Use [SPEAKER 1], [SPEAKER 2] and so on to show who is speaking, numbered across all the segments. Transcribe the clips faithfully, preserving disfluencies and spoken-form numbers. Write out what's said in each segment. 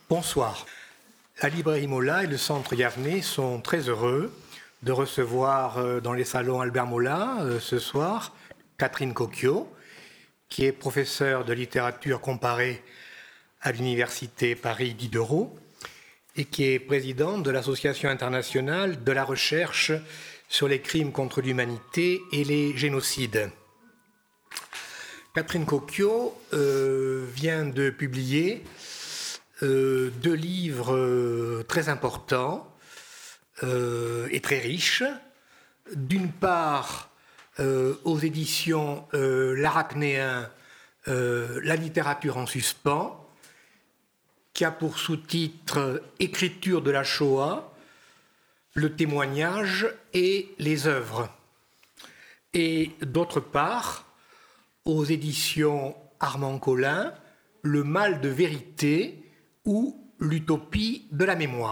[SPEAKER 1] Bonsoir. La librairie Mola et le centre Yavné sont très heureux de recevoir dans les salons Albert Mola ce soir Catherine Cocchio, qui est professeure de littérature comparée à l'université Paris Diderot et qui est présidente de l'Association internationale de la recherche sur les crimes contre l'humanité et les génocides. Catherine Cocchio euh, vient de publier euh, deux livres euh, très importants euh, et très riches. D'une part, euh, aux éditions euh, L'Arachnéen, euh, La littérature en suspens, qui a pour sous-titre « Écriture de la Shoah, le témoignage et les œuvres ». Et d'autre part, aux éditions Armand Collin, « Le mal de vérité ou l'utopie de la mémoire ».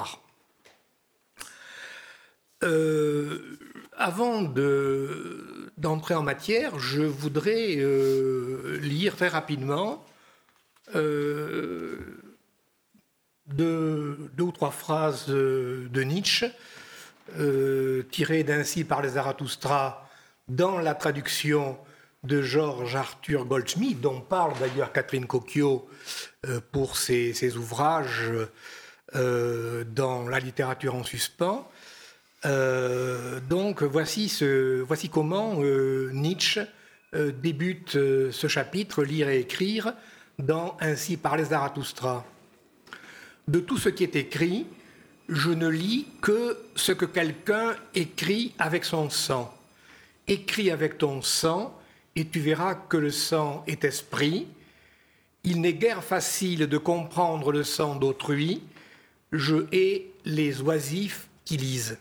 [SPEAKER 1] Euh, avant de, d'entrer en matière, je voudrais euh, lire très rapidement euh, Deux, deux ou trois phrases de Nietzsche euh, tirées d'Ainsi parlait Zarathustra dans la traduction de George Arthur Goldsmith, dont parle d'ailleurs Catherine Cocchio euh, pour ses, ses ouvrages euh, dans la littérature en suspens. Euh, donc voici, ce, voici comment euh, Nietzsche euh, débute euh, ce chapitre, lire et écrire, dans Ainsi parlait Zarathustra. De tout ce qui est écrit, je ne lis que ce que quelqu'un écrit avec son sang. Écris avec ton sang, et tu verras que le sang est esprit. Il n'est guère facile de comprendre le sang d'autrui. Je hais les oisifs qui lisent.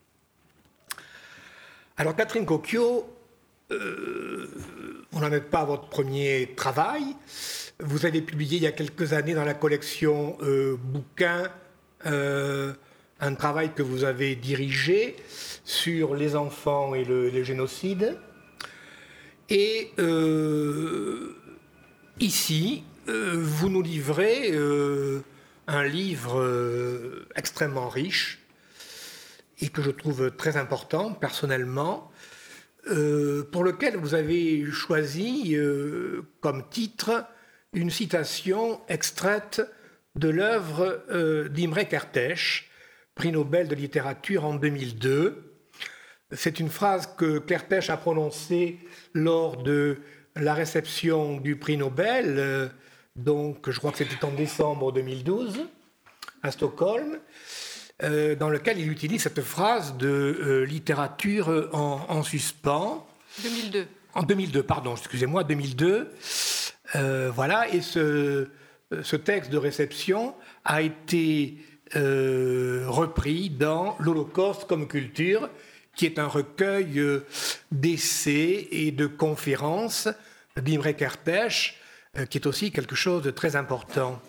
[SPEAKER 1] Alors, Catherine Cocchio, euh, on n'en est pas à votre premier travail. Vous avez publié il y a quelques années dans la collection euh, Bouquins euh, un travail que vous avez dirigé sur les enfants et le, le génocide. Et euh, ici, euh, vous nous livrez euh, un livre euh, extrêmement riche et que je trouve très important personnellement, euh, pour lequel vous avez choisi euh, comme titre une citation extraite de l'œuvre euh, d'Imre Kertész, prix Nobel de littérature en deux mille deux. C'est une phrase que Kertész a prononcée lors de la réception du prix Nobel, euh, donc je crois que c'était en décembre deux mille douze, à Stockholm, euh, dans lequel il utilise cette phrase de euh, littérature en, en suspens.
[SPEAKER 2] deux mille deux.
[SPEAKER 1] En deux mille deux, pardon, excusez-moi, deux mille deux. Euh, voilà, et ce, ce texte de réception a été euh, repris dans L'Holocauste comme culture, qui est un recueil euh, d'essais et de conférences d'Imre Kertész, euh, qui est aussi quelque chose de très important.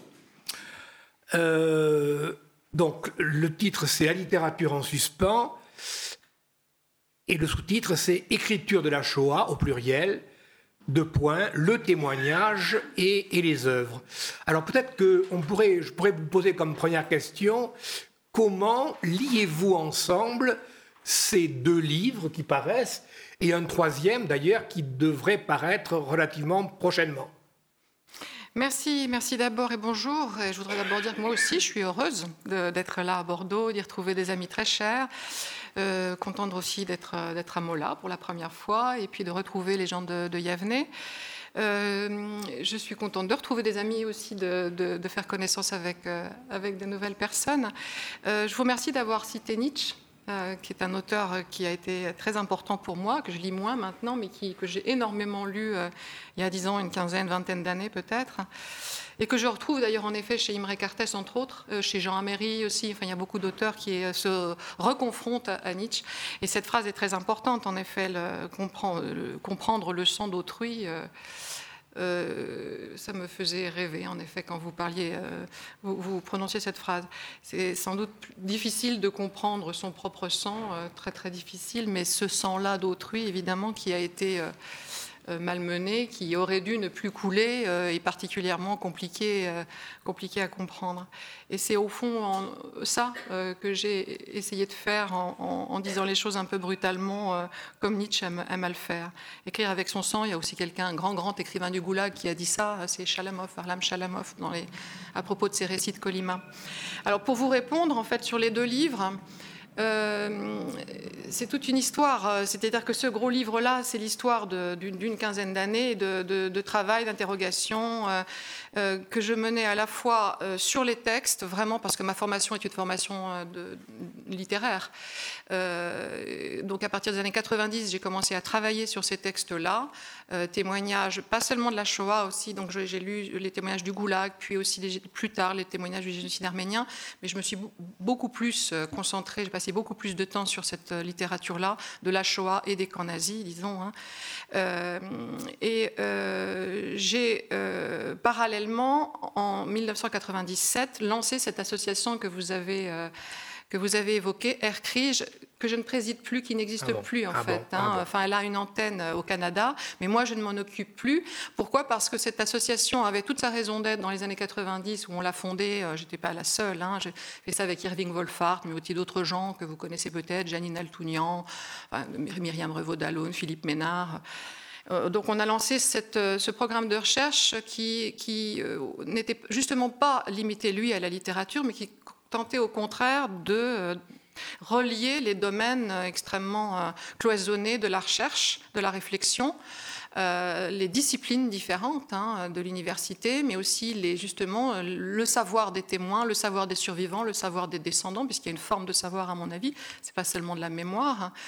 [SPEAKER 1] Euh, donc, le titre, c'est La littérature en suspens, et le sous-titre, c'est Écriture de la Shoah, au pluriel, deux points, le témoignage et, et les œuvres. Alors peut-être que on pourrait, je pourrais vous poser comme première question, comment liez-vous ensemble ces deux livres qui paraissent et un troisième d'ailleurs qui devrait paraître relativement prochainement?
[SPEAKER 2] Merci, merci d'abord et bonjour. Et je voudrais d'abord dire que moi aussi, je suis heureuse de, d'être là à Bordeaux, d'y retrouver des amis très chers. Euh, contente aussi d'être, d'être à Mola pour la première fois et puis de retrouver les gens de, de Yavné. Euh, je suis contente de retrouver des amis aussi, de, de, de faire connaissance avec, euh, avec de nouvelles personnes. Euh, je vous remercie d'avoir cité Nietzsche, euh, qui est un auteur qui a été très important pour moi, que je lis moins maintenant, mais qui, que j'ai énormément lu euh, il y a dix ans, une quinzaine, vingtaine d'années peut-être. Et que je retrouve d'ailleurs en effet chez Imre Kertész entre autres, euh, chez Jean Améry aussi, enfin il y a beaucoup d'auteurs qui euh, se reconfrontent à, à Nietzsche. Et cette phrase est très importante en effet, le, comprendre, le, comprendre le sang d'autrui. Euh, euh, ça me faisait rêver en effet quand vous parliez, euh, vous, vous prononciez cette phrase. C'est sans doute difficile de comprendre son propre sang, euh, très très difficile, mais ce sang-là d'autrui évidemment qui a été... Euh, euh, malmenée qui aurait dû ne plus couler euh, et particulièrement compliquée, euh, compliquée à comprendre. Et c'est au fond en, ça euh, que j'ai essayé de faire en, en, en disant les choses un peu brutalement, euh, comme Nietzsche aime, aime à le faire. Écrire avec son sang, il y a aussi quelqu'un, un grand, grand écrivain du Goulag qui a dit ça, c'est Chalamov, Varlam Chalamov, dans les, à propos de ses récits de Colima. Alors pour vous répondre, en fait, sur les deux livres, Euh, c'est toute une histoire, c'est-à-dire que ce gros livre-là, c'est l'histoire d'une, d'une quinzaine d'années de, de, de travail, d'interrogation euh, euh, que je menais à la fois euh, sur les textes, vraiment parce que ma formation est une formation euh, de, littéraire. Euh, donc à partir des années quatre-vingt-dix, j'ai commencé à travailler sur ces textes-là, euh, témoignages, pas seulement de la Shoah aussi, donc j'ai lu les témoignages du Goulag, puis aussi les, plus tard les témoignages du génocide arménien, mais je me suis beaucoup plus concentrée, j'ai passé beaucoup plus de temps sur cette littérature-là, de la Shoah et des camps nazis, disons. Hein. Euh, et euh, j'ai euh, parallèlement, en mille neuf cent quatre-vingt-dix-sept, lancé cette association que vous avez, euh, que vous avez évoquée, Erkrige, que je ne préside plus, qui n'existe ah bon. plus en ah fait. Bon. Hein. Ah bon. Enfin, elle a une antenne au Canada, mais moi je ne m'en occupe plus. Pourquoi ? Parce que cette association avait toute sa raison d'être dans les années quatre-vingt-dix, où on l'a fondée. Je n'étais pas la seule. Hein. J'ai fait ça avec Irving Wolfhard, mais aussi d'autres gens que vous connaissez peut-être, Janine Altounian, enfin, Myriam Revaud-Dallon, Philippe Ménard. Donc on a lancé cette, ce programme de recherche qui, qui euh, n'était justement pas limité, lui, à la littérature, mais qui tentait au contraire de euh, relier les domaines extrêmement euh, cloisonnés de la recherche, de la réflexion, euh, les disciplines différentes hein, de l'université, mais aussi les, justement le savoir des témoins, le savoir des survivants, le savoir des descendants, puisqu'il y a une forme de savoir à mon avis, c'est pas seulement de la mémoire. Hein.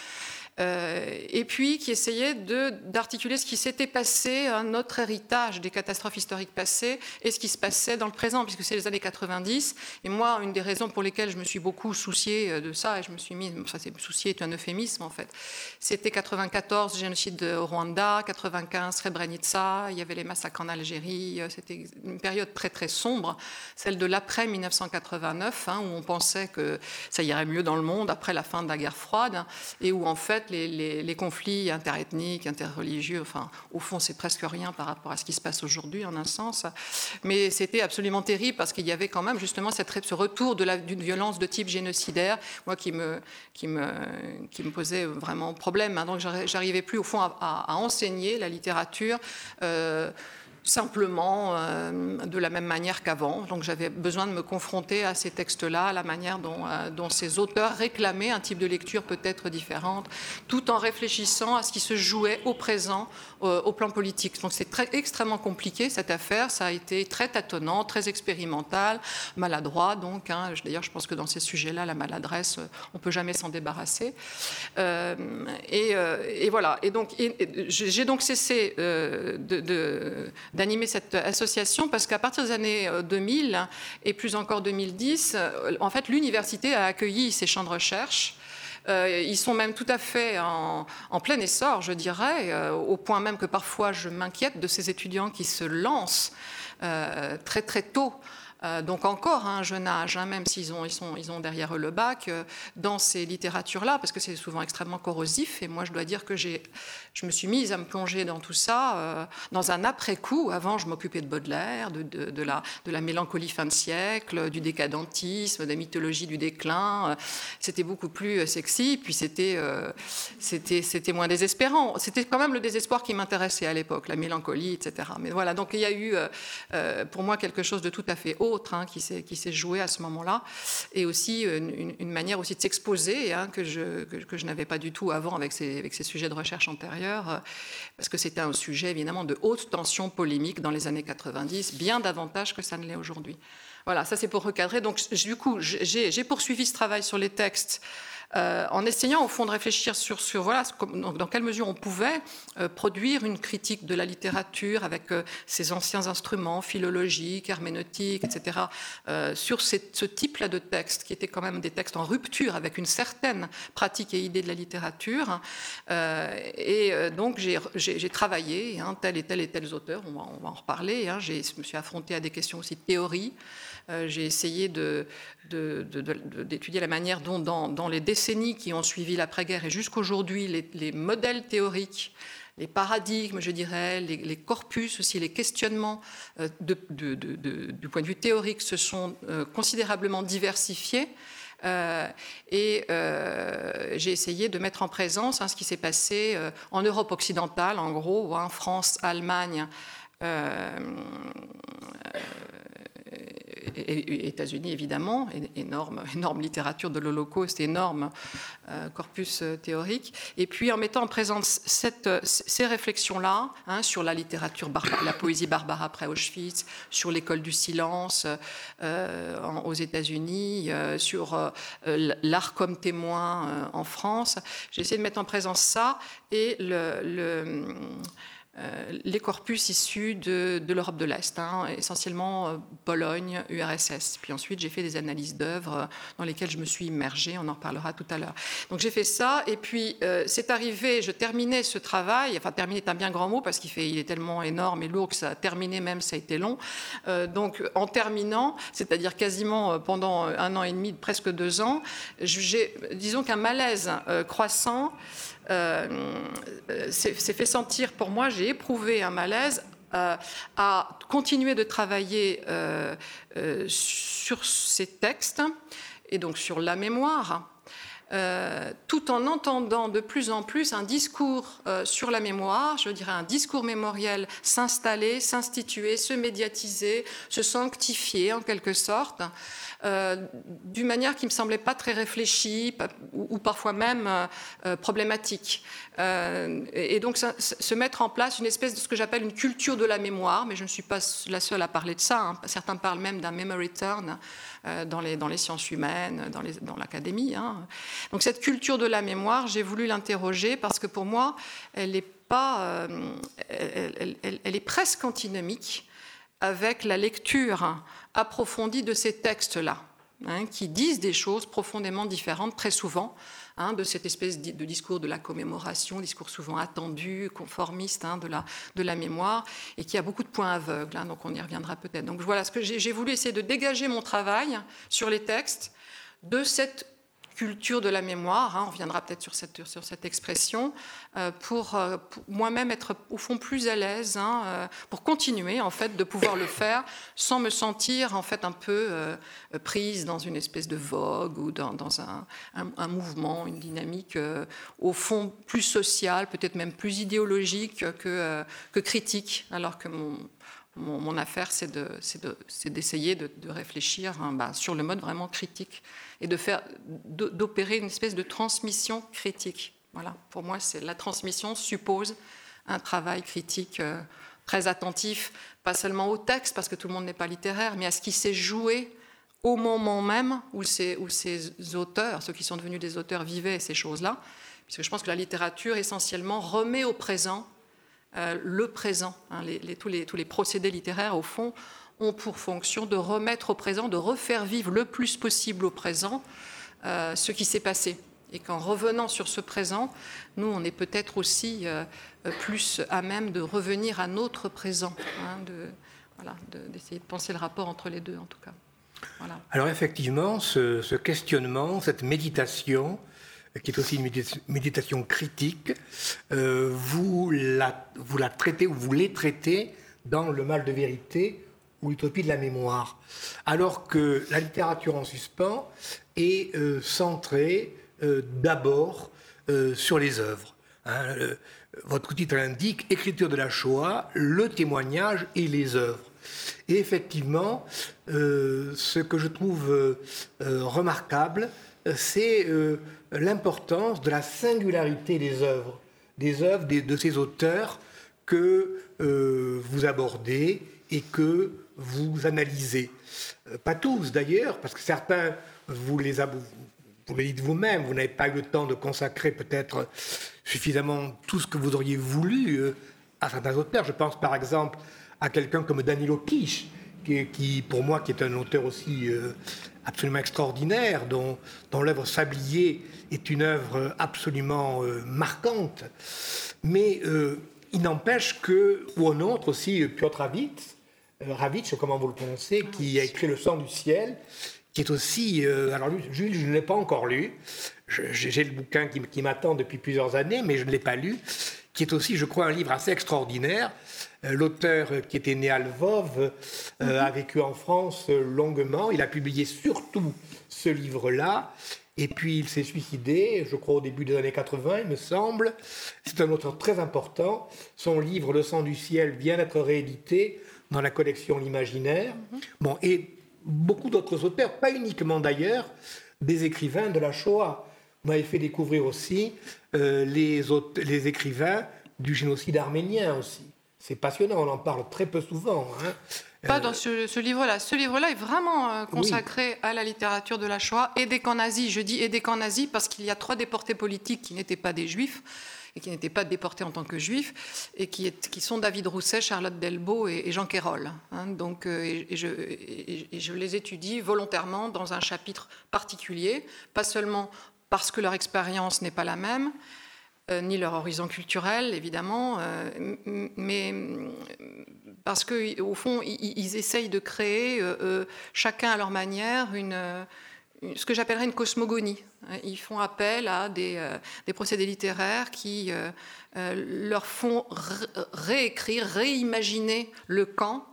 [SPEAKER 2] Euh, et puis qui essayait de, d'articuler ce qui s'était passé, hein, notre héritage des catastrophes historiques passées et ce qui se passait dans le présent, puisque c'est les années quatre-vingt-dix. Et moi, une des raisons pour lesquelles je me suis beaucoup souciée de ça, et je me suis mis, enfin, c'est, souciée est un euphémisme en fait, c'était quatre-vingt-quatorze, génocide au Rwanda, quatre-vingt-quinze, Srebrenica, il y avait les massacres en Algérie, c'était une période très très sombre, celle de l'après mille neuf cent quatre-vingt-neuf, hein, où on pensait que ça irait mieux dans le monde après la fin de la guerre froide, et où en fait Les, les, les conflits interethniques, interreligieux, enfin, au fond, c'est presque rien par rapport à ce qui se passe aujourd'hui, en un sens. Mais c'était absolument terrible parce qu'il y avait quand même justement cette, ce retour de la, d'une violence de type génocidaire, moi, qui me, qui me, qui me posait vraiment problème. Hein. Donc, j'arrivais plus, au fond, à, à, à enseigner la littérature. Euh, simplement euh, de la même manière qu'avant. Donc j'avais besoin de me confronter à ces textes-là, à la manière dont, euh, dont ces auteurs réclamaient un type de lecture peut-être différente, tout en réfléchissant à ce qui se jouait au présent, euh, au plan politique. Donc c'est très, extrêmement compliqué cette affaire, ça a été très tâtonnant, très expérimental, maladroit donc. Hein. D'ailleurs je pense que dans ces sujets-là, la maladresse, on ne peut jamais s'en débarrasser. Euh, et, euh, et voilà. Et donc et, et, j'ai donc cessé euh, de... de d'animer cette association parce qu'à partir des années deux mille et plus encore deux mille dix, en fait, l'université a accueilli ces champs de recherche. Euh, ils sont même tout à fait en, en plein essor, je dirais, euh, au point même que parfois je m'inquiète de ces étudiants qui se lancent euh, très très tôt. Euh, donc encore à un jeune âge, hein, même s'ils ont, ils sont, ils ont derrière eux le bac, euh, dans ces littératures-là, parce que c'est souvent extrêmement corrosif. Et moi, je dois dire que j'ai, je me suis mise à me plonger dans tout ça euh, dans un après-coup. Avant, je m'occupais de Baudelaire, de, de, de, la, de la mélancolie fin de siècle, du décadentisme, de la mythologie du déclin. Euh, c'était beaucoup plus sexy, puis c'était, euh, c'était, c'était moins désespérant. C'était quand même le désespoir qui m'intéressait à l'époque, la mélancolie, et cetera. Mais voilà, donc il y a eu euh, euh, pour moi quelque chose de tout à fait autre. Hein, qui, s'est, qui s'est joué à ce moment-là, et aussi une, une manière aussi de s'exposer hein, que, je, que, que je n'avais pas du tout avant avec ces, avec ces sujets de recherche antérieurs, parce que c'était un sujet évidemment de haute tension polémique dans les années quatre-vingt-dix, bien davantage que ça ne l'est aujourd'hui. Voilà, ça c'est pour recadrer. Donc du coup, j'ai, j'ai poursuivi ce travail sur les textes Euh, en essayant au fond de réfléchir sur, sur voilà, dans quelle mesure on pouvait euh, produire une critique de la littérature avec euh, ces anciens instruments philologiques, herméneutiques, et cetera, euh, sur ces, ce type-là de textes, qui étaient quand même des textes en rupture avec une certaine pratique et idée de la littérature. Euh, et euh, donc j'ai, j'ai, j'ai travaillé, hein, tel et tel et tels auteurs, on va, on va en reparler, hein, j'ai, je me suis affrontée à des questions aussi de théorie. Euh, j'ai essayé de, de, de, de, d'étudier la manière dont, dans, dans les décennies qui ont suivi l'après-guerre et jusqu'aujourd'hui, les, les modèles théoriques les paradigmes, je dirais, les, les corpus aussi, les questionnements euh, de, de, de, de, du point de vue théorique se sont euh, considérablement diversifiés. Euh, et euh, j'ai essayé de mettre en présence hein, ce qui s'est passé euh, en Europe occidentale, en gros, hein, France, Allemagne, euh, euh, et États-Unis évidemment, énorme, énorme littérature de l'Holocauste, énorme euh, corpus théorique, et puis en mettant en présence cette, ces réflexions-là hein, sur la littérature, la poésie barbare après Auschwitz, sur l'école du silence euh, en, aux États-Unis, euh, sur euh, l'art comme témoin euh, en France. J'ai essayé de mettre en présence ça et le... le Euh, les corpus issus de, de l'Europe de l'Est, hein, essentiellement euh, Pologne, U R S S. Puis ensuite, j'ai fait des analyses d'œuvres dans lesquelles je me suis immergée, on en reparlera tout à l'heure. Donc j'ai fait ça, et puis euh, c'est arrivé, je terminais ce travail, enfin terminer est un bien grand mot, parce qu'il fait, il est tellement énorme et lourd que ça a terminé même, ça a été long. Euh, donc en terminant, c'est-à-dire quasiment pendant un an et demi, presque deux ans, j'ai, disons qu'un malaise euh, croissant Euh, s'est fait sentir pour moi, j'ai éprouvé un malaise euh, à continuer de travailler euh, euh, sur ces textes et donc sur la mémoire, euh, tout en entendant de plus en plus un discours euh, sur la mémoire, je dirais un discours mémoriel s'installer, s'instituer, se médiatiser, se sanctifier en quelque sorte. Euh, d'une manière qui ne me semblait pas très réfléchie ou, ou parfois même euh, problématique. Euh, et, et donc ça, se mettre en place une espèce de ce que j'appelle une culture de la mémoire, mais je ne suis pas la seule à parler de ça. Hein. Certains parlent même d'un memory turn euh, dans, les, dans les sciences humaines, dans, les, dans l'académie. Hein. Donc cette culture de la mémoire, j'ai voulu l'interroger parce que pour moi, elle est, pas, euh, elle, elle, elle, elle est presque antinomique avec la lecture approfondie de ces textes-là, hein, qui disent des choses profondément différentes, très souvent, hein, de cette espèce de discours de la commémoration, discours souvent attendu, conformiste hein, de, la, de la mémoire, et qui a beaucoup de points aveugles, hein, donc on y reviendra peut-être. Donc voilà, ce que j'ai, j'ai voulu essayer de dégager mon travail sur les textes de cette culture de la mémoire, hein, on reviendra peut-être sur cette, sur cette expression, euh, pour, euh, pour moi-même être au fond plus à l'aise, hein, euh, pour continuer en fait de pouvoir le faire sans me sentir en fait un peu euh, prise dans une espèce de vogue ou dans, dans un, un, un mouvement, une dynamique euh, au fond plus sociale, peut-être même plus idéologique que, euh, que critique, alors que mon Mon, mon affaire, c'est, de, c'est, de, c'est d'essayer de, de réfléchir hein, bah, sur le mode vraiment critique et de faire, d'opérer une espèce de transmission critique. Voilà. Pour moi, c'est, la transmission suppose un travail critique euh, très attentif, pas seulement au texte, parce que tout le monde n'est pas littéraire, mais à ce qui s'est joué au moment même où ces, où ces auteurs, ceux qui sont devenus des auteurs, vivaient ces choses-là. Puisque je pense que la littérature, essentiellement, remet au présent Euh, le présent. Hein, les, les, tous, les, tous les procédés littéraires, au fond, ont pour fonction de remettre au présent, de refaire vivre le plus possible au présent euh, ce qui s'est passé. Et qu'en revenant sur ce présent, nous, on est peut-être aussi euh, plus à même de revenir à notre présent, hein, de, voilà, de, d'essayer de penser le rapport entre les deux, en tout cas. Voilà.
[SPEAKER 1] Alors effectivement, ce, ce questionnement, cette méditation, qui est aussi une méditation critique, euh, vous, la, vous la traitez, ou vous les traitez dans Le mal de vérité ou l'utopie de la mémoire, alors que la littérature en suspens est euh, centrée euh, d'abord euh, sur les œuvres. Hein, le, votre titre l'indique, Écriture de la Shoah, le témoignage et les œuvres. Et effectivement, euh, ce que je trouve euh, remarquable, c'est euh, l'importance de la singularité des œuvres, des œuvres des, de ces auteurs que euh, vous abordez et que vous analysez. Euh, pas tous d'ailleurs, parce que certains, vous les, ab- vous les dites vous-même, vous n'avez pas eu le temps de consacrer peut-être suffisamment tout ce que vous auriez voulu euh, à certains auteurs. Je pense par exemple à quelqu'un comme Danilo Kish, qui, qui pour moi qui est un auteur aussi euh, absolument extraordinaire, dont, dont l'œuvre Sablier est une œuvre absolument euh, marquante. Mais euh, il n'empêche que, ou un autre aussi, Piotr Ravitch, euh, Ravitch, comment vous le prononcez, qui a écrit Le sang du ciel, qui est aussi... Euh, alors lui, Jules, je ne l'ai pas encore lu. Je, j'ai le bouquin qui, qui m'attend depuis plusieurs années, mais je ne l'ai pas lu. qui est aussi, je crois, un livre assez extraordinaire. Euh, l'auteur, qui était né à Lvov, euh, mm-hmm. a vécu en France euh, longuement. Il a publié surtout ce livre-là. Et puis, il s'est suicidé, je crois, au début des années quatre-vingts, il me semble. C'est un auteur très important. Son livre « Le sang du ciel » vient d'être réédité dans la collection L'Imaginaire. Mm-hmm. Bon, et beaucoup d'autres auteurs, pas uniquement d'ailleurs, des écrivains de la Shoah. Vous m'avez fait découvrir aussi euh, les, aute- les écrivains du génocide arménien aussi. C'est passionnant, on en parle très peu souvent. Hein.
[SPEAKER 2] Pas dans ce, ce livre-là. Ce livre-là est vraiment euh, consacré oui. à la littérature de la Shoah et des camps nazis. Je dis et des camps nazis parce qu'il y a trois déportés politiques qui n'étaient pas des juifs et qui n'étaient pas déportés en tant que juifs et qui, est, qui sont David Rousset, Charlotte Delbo et, et Jean Quérol. Hein. Donc, euh, et, et, je, et, et je les étudie volontairement dans un chapitre particulier, pas seulement parce que leur expérience n'est pas la même, Euh, ni leur horizon culturel, évidemment, euh, mais parce qu'au fond, ils, ils essayent de créer, euh, euh, chacun à leur manière, une, une, ce que j'appellerais une cosmogonie. Ils font appel à des, euh, des procédés littéraires qui euh, euh, leur font ré- réécrire, réimaginer le camp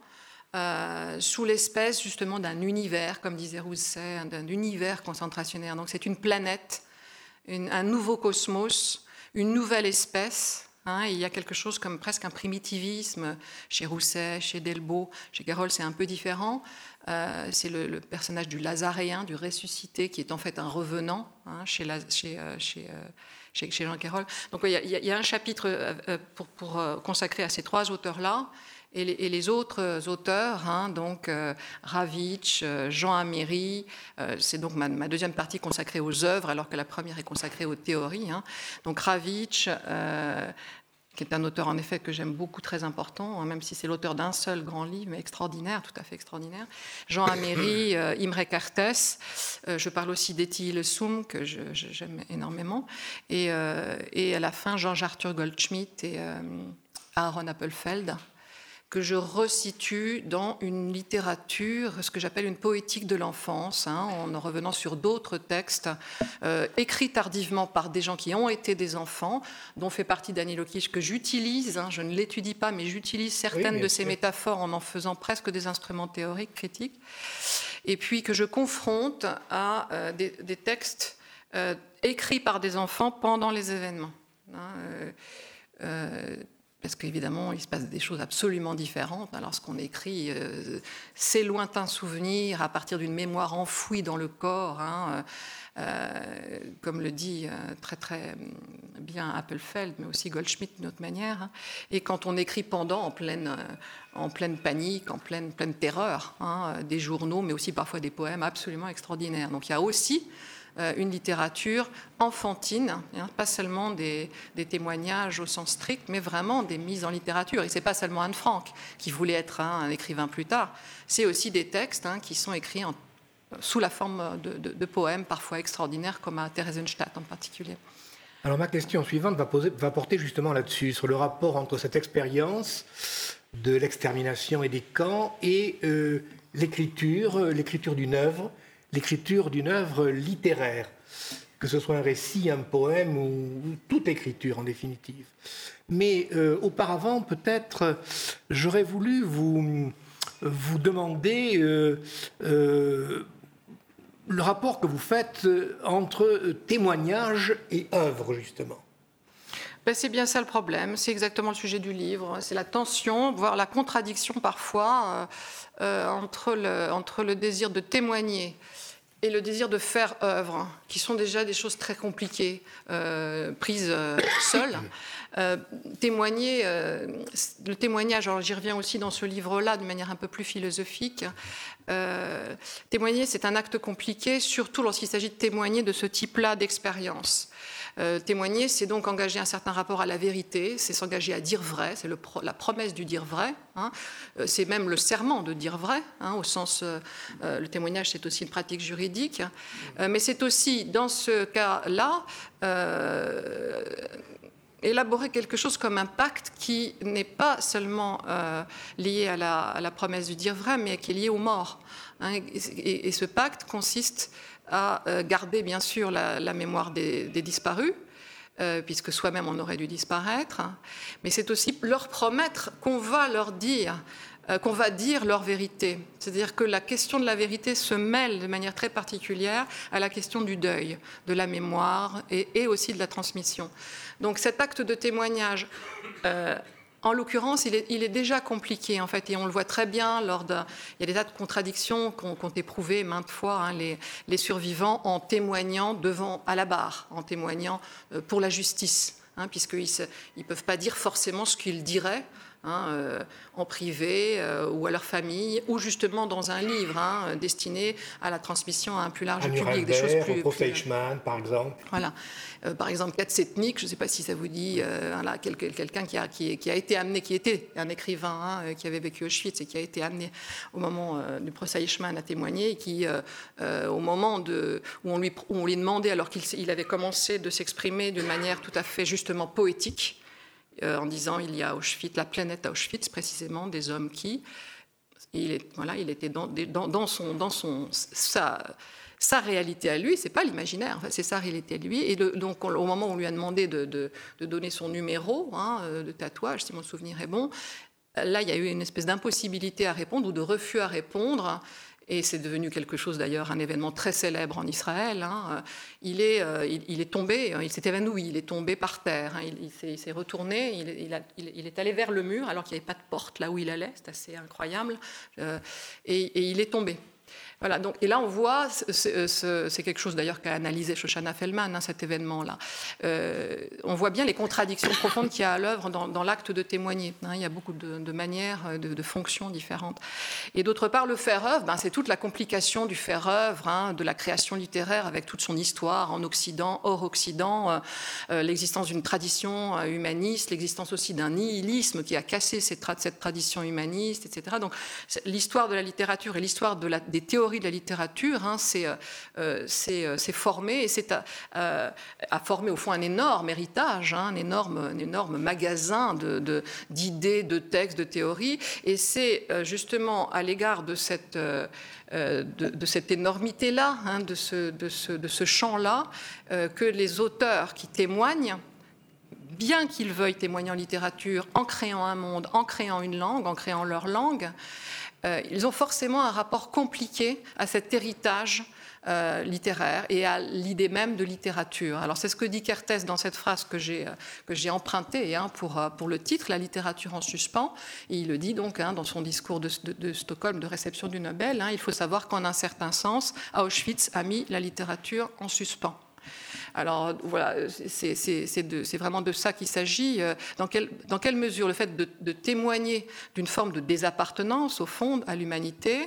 [SPEAKER 2] euh, sous l'espèce, justement, d'un univers, comme disait Rousset, d'un univers concentrationnaire. Donc c'est une planète, une, un nouveau cosmos, une nouvelle espèce. Hein, il y a quelque chose comme presque un primitivisme chez Rousset, chez Delbo, chez Quérol, c'est un peu différent. Euh, c'est le, le personnage du Lazaréen, du ressuscité, qui est en fait un revenant hein, chez, la, chez, euh, chez, euh, chez, chez Jean Quérol. Donc il y, a, il y a un chapitre euh, pour, pour euh, consacrer à ces trois auteurs-là. Et les, et les autres auteurs, hein, donc euh, Ravitch, euh, Jean Améry, euh, c'est donc ma, ma deuxième partie consacrée aux œuvres, alors que la première est consacrée aux théories. Hein. Donc Ravitch, euh, qui est un auteur en effet que j'aime beaucoup, très important, hein, même si c'est l'auteur d'un seul grand livre, mais extraordinaire, tout à fait extraordinaire. Jean Améry, euh, Imre Kertész, euh, je parle aussi d'Etty Le Soum, que je, je, j'aime énormément, et, euh, et à la fin, Georges Arthur Goldschmidt et euh, Aaron Appelfeld, que je resitue dans une littérature, ce que j'appelle une poétique de l'enfance, hein, en revenant sur d'autres textes euh, écrits tardivement par des gens qui ont été des enfants, dont fait partie Danilo Lokic, que j'utilise, hein, je ne l'étudie pas, mais j'utilise certaines oui, de ces sûr. métaphores en en faisant presque des instruments théoriques, critiques, et puis que je confronte à euh, des, des textes euh, écrits par des enfants pendant les événements. Hein, euh, euh, Parce qu'évidemment, il se passe des choses absolument différentes lorsqu'on écrit euh, ces lointains souvenirs à partir d'une mémoire enfouie dans le corps, hein, euh, comme le dit euh, très très bien Appelfeld, mais aussi Goldschmidt d'une autre manière. Hein. Et quand on écrit pendant, en pleine, euh, en pleine panique, en pleine, pleine terreur, hein, des journaux, mais aussi parfois des poèmes absolument extraordinaires. Donc il y a aussi une littérature enfantine, hein, pas seulement des, des témoignages au sens strict, mais vraiment des mises en littérature. Et ce n'est pas seulement Anne Frank qui voulait être hein, un écrivain plus tard, c'est aussi des textes hein, qui sont écrits en, sous la forme de, de, de poèmes parfois extraordinaires, comme à Theresienstadt en particulier.
[SPEAKER 1] Alors ma question suivante va, poser, va porter justement là-dessus, sur le rapport entre cette expérience de l'extermination et des camps et euh, l'écriture, l'écriture d'une œuvre, l'écriture d'une œuvre littéraire, que ce soit un récit, un poème ou, ou toute écriture en définitive. Mais euh, auparavant, peut-être, j'aurais voulu vous, vous demander euh, euh, le rapport que vous faites entre témoignage et œuvre, justement.
[SPEAKER 2] Ben c'est bien ça le problème, c'est exactement le sujet du livre, c'est la tension, voire la contradiction parfois euh, euh, entre, le, entre le désir de témoigner et le désir de faire œuvre, qui sont déjà des choses très compliquées, euh, prises euh, seules. Euh, témoigner, euh, le témoignage, alors j'y reviens aussi dans ce livre-là de manière un peu plus philosophique, euh, témoigner c'est un acte compliqué, surtout lorsqu'il s'agit de témoigner de ce type-là d'expérience. Euh, témoigner, c'est donc engager un certain rapport à la vérité, c'est s'engager à dire vrai, c'est le pro, la promesse du dire vrai, hein. euh, c'est même le serment de dire vrai, hein, au sens, euh, euh, le témoignage c'est aussi une pratique juridique, euh, mais c'est aussi dans ce cas-là euh, élaborer quelque chose comme un pacte qui n'est pas seulement euh, lié à la, à la promesse du dire vrai, mais qui est lié aux morts. Hein, et, et, et ce pacte consiste à garder bien sûr la, la mémoire des, des disparus, euh, puisque soi-même on aurait dû disparaître, mais c'est aussi leur promettre qu'on va leur dire, euh, qu'on va dire leur vérité. C'est-à-dire que la question de la vérité se mêle de manière très particulière à la question du deuil, de la mémoire et, et aussi de la transmission. Donc cet acte de témoignage... Euh, En l'occurrence, il est, il est déjà compliqué, en fait, et on le voit très bien lors de... Il y a des tas de contradictions qu'ont, qu'ont éprouvé maintes fois hein, les, les survivants en témoignant devant, à la barre, en témoignant euh, pour la justice, hein, puisqu'ils ne peuvent pas dire forcément ce qu'ils diraient, Hein, euh, en privé euh, ou à leur famille, ou justement dans un livre hein, destiné à la transmission à un plus large
[SPEAKER 1] à
[SPEAKER 2] public. Des choses plus...
[SPEAKER 1] au procès Eichmann, par exemple.
[SPEAKER 2] Voilà. Euh, par exemple, Katsetnik, je ne sais pas si ça vous dit, euh, voilà, quelqu'un qui a, qui, qui a été amené, qui était un écrivain hein, qui avait vécu Auschwitz et qui a été amené au moment euh, du procès Eichmann à témoigner, et qui, euh, euh, au moment de, où, on lui, où on lui demandait, alors qu'il il avait commencé de s'exprimer d'une manière tout à fait justement poétique, Euh, en disant il y a Auschwitz, la planète Auschwitz, précisément, des hommes qui... Il, est, voilà, il était dans, dans, dans, son, dans son, sa, sa réalité à lui, c'est pas l'imaginaire, enfin, c'est sa réalité à lui. Et le, donc, au moment où on lui a demandé de, de, de donner son numéro hein, de tatouage, si mon souvenir est bon, là, il y a eu une espèce d'impossibilité à répondre ou de refus à répondre. Et c'est devenu quelque chose, d'ailleurs, un événement très célèbre en Israël. Hein. Il, est, euh, il, il est tombé, il s'est évanoui, il est tombé par terre. Hein. Il, il, s'est, il s'est retourné, il, il, a, il, il est allé vers le mur, alors qu'il n'y avait pas de porte là où il allait. C'est assez incroyable. Euh, et, et il est tombé. Voilà, donc, et là, on voit, c'est, c'est, c'est quelque chose d'ailleurs qu'a analysé Shoshana Feldman, hein, cet événement-là. Euh, on voit bien les contradictions profondes qu'il y a à l'œuvre dans, dans l'acte de témoigner. Hein, il y a beaucoup de, de manières, de, de fonctions différentes. Et d'autre part, le faire-œuvre, ben, c'est toute la complication du faire-œuvre, hein, de la création littéraire avec toute son histoire en Occident, hors Occident, euh, euh, l'existence d'une tradition euh, humaniste, l'existence aussi d'un nihilisme qui a cassé cette, tra- cette tradition humaniste, et cetera. Donc, l'histoire de la littérature et l'histoire de la, des théories de la littérature, hein, c'est, euh, c'est, c'est formé et c'est à, euh, à former au fond un énorme héritage, hein, un, énorme, un énorme magasin de, de, d'idées, de textes, de théories. Et c'est euh, justement à l'égard de cette, euh, de, de cette énormité-là, hein, de ce, de ce, de ce champ-là, euh, que les auteurs qui témoignent, bien qu'ils veuillent témoigner en littérature, en créant un monde, en créant une langue, en créant leur langue, Euh, ils ont forcément un rapport compliqué à cet héritage euh, littéraire et à l'idée même de littérature. Alors c'est ce que dit Kertész dans cette phrase que j'ai, euh, que j'ai empruntée hein, pour, euh, pour le titre, La littérature en suspens. Et il le dit donc hein, dans son discours de, de, de Stockholm de réception du Nobel, hein, il faut savoir qu'en un certain sens, Auschwitz a mis la littérature en suspens. Alors voilà, c'est, c'est, c'est, de, c'est vraiment de ça qu'il s'agit. Dans, quel, dans quelle mesure le fait de, de témoigner d'une forme de désappartenance, au fond, à l'humanité,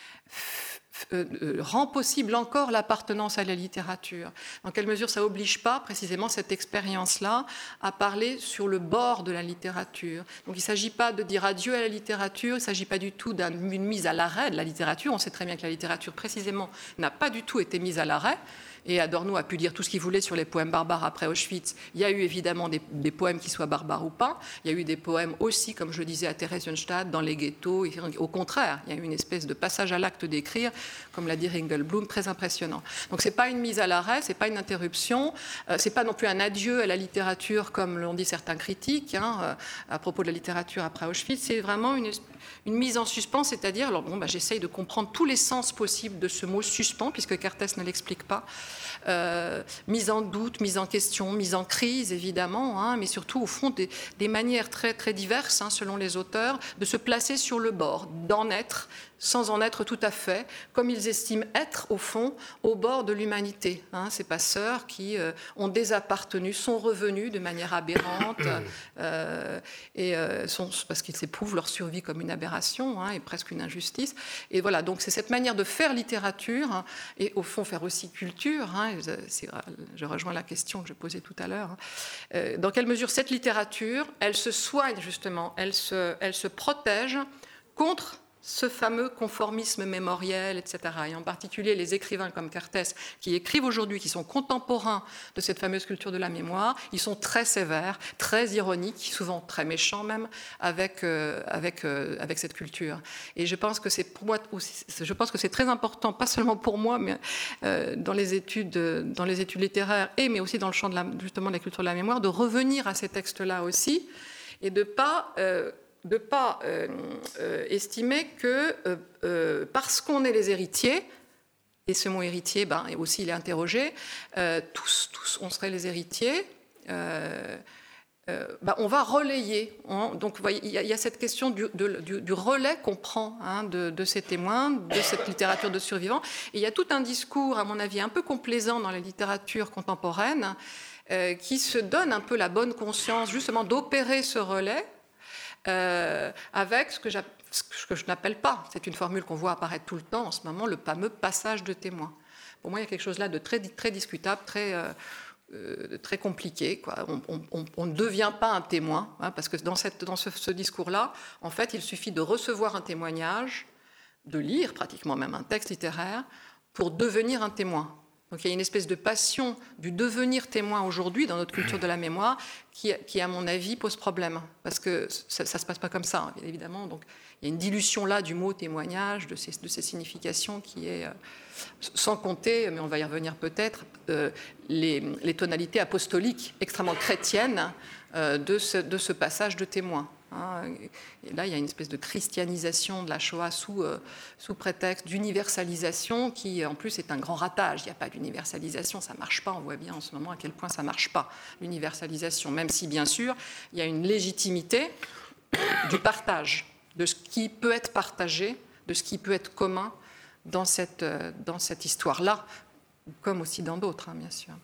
[SPEAKER 2] euh, euh, rend possible encore l'appartenance à la littérature? Dans quelle mesure ça n'oblige pas précisément cette expérience-là à parler sur le bord de la littérature? Donc il ne s'agit pas de dire adieu à la littérature, il ne s'agit pas du tout d'une mise à l'arrêt de la littérature. On sait très bien que la littérature, précisément, n'a pas du tout été mise à l'arrêt. Et Adorno a pu dire tout ce qu'il voulait sur les poèmes barbares après Auschwitz. Il y a eu évidemment des, des poèmes qui soient barbares ou pas. Il y a eu des poèmes aussi, comme je le disais, à Theresienstadt, dans les ghettos. Au contraire, il y a eu une espèce de passage à l'acte d'écrire, comme l'a dit Ringelblum, très impressionnant. Donc ce n'est pas une mise à l'arrêt, ce n'est pas une interruption, euh, ce n'est pas non plus un adieu à la littérature, comme l'ont dit certains critiques, hein, euh, à propos de la littérature après Auschwitz. C'est vraiment une, une mise en suspens, c'est-à-dire, alors bon, bah, j'essaye de comprendre tous les sens possibles de ce mot suspens, puisque Kertész ne l'explique pas. Euh, mise en doute, mise en question, mise en crise, évidemment, hein, mais surtout, au fond, des, des manières très, très diverses, hein, selon les auteurs, de se placer sur le bord, d'en être, sans en être tout à fait, comme ils estiment être, au fond, au bord de l'humanité. Hein, ces passeurs qui euh, ont désappartenu, sont revenus de manière aberrante, euh, et, euh, sont, parce qu'ils éprouvent leur survie comme une aberration, hein, et presque une injustice. Et voilà, donc c'est cette manière de faire littérature, hein, et au fond faire aussi culture, hein, c'est, je rejoins la question que je posais tout à l'heure, hein, euh, dans quelle mesure cette littérature, elle se soigne justement, elle se, elle se protège contre ce fameux conformisme mémoriel, et cetera. Et en particulier les écrivains comme Cartès, qui écrivent aujourd'hui, qui sont contemporains de cette fameuse culture de la mémoire, ils sont très sévères, très ironiques, souvent très méchants même, avec, euh, avec, euh, avec cette culture. Et je pense que c'est pour moi aussi, je pense que c'est très important, pas seulement pour moi, mais euh, dans les études, dans les études littéraires, et mais aussi dans le champ de la, justement de la culture de la mémoire, de revenir à ces textes-là aussi, et de ne pas euh, de ne pas euh, euh, estimer que euh, euh, parce qu'on est les héritiers, et ce mot héritier, ben, aussi il est interrogé, euh, tous, tous on serait les héritiers, euh, euh, ben, on va relayer. Hein, donc il y, y a cette question du, de, du, du relais qu'on prend hein, de, de ces témoins, de cette littérature de survivants. Et il y a tout un discours, à mon avis, un peu complaisant dans la littérature contemporaine, euh, qui se donne un peu la bonne conscience justement d'opérer ce relais, Euh, avec ce que, ce que je n'appelle pas, c'est une formule qu'on voit apparaître tout le temps en ce moment, le fameux passage de témoin. Pour moi, il y a quelque chose là de très, très discutable, très, euh, très compliqué, quoi. On, on, on ne devient pas un témoin, hein, parce que dans, cette, dans ce, ce discours-là, en fait, il suffit de recevoir un témoignage, de lire pratiquement même un texte littéraire, pour devenir un témoin. Donc il y a une espèce de passion du devenir témoin aujourd'hui dans notre culture de la mémoire qui, qui à mon avis, pose problème. Parce que ça ne se passe pas comme ça, hein, bien évidemment. Donc il y a une dilution là du mot témoignage, de ses, de ses significations qui est, euh, sans compter, mais on va y revenir peut-être, euh, les, les tonalités apostoliques extrêmement chrétiennes euh, de, ce, de ce passage de témoin. Hein. Et là, il y a une espèce de christianisation de la Shoah sous, euh, sous prétexte d'universalisation qui, en plus, est un grand ratage. Il n'y a pas d'universalisation, ça ne marche pas. On voit bien en ce moment à quel point ça ne marche pas, l'universalisation. Même si, bien sûr, il y a une légitimité du partage, de ce qui peut être partagé, de ce qui peut être commun dans cette, euh, dans cette histoire-là, comme aussi dans d'autres, hein, bien sûr.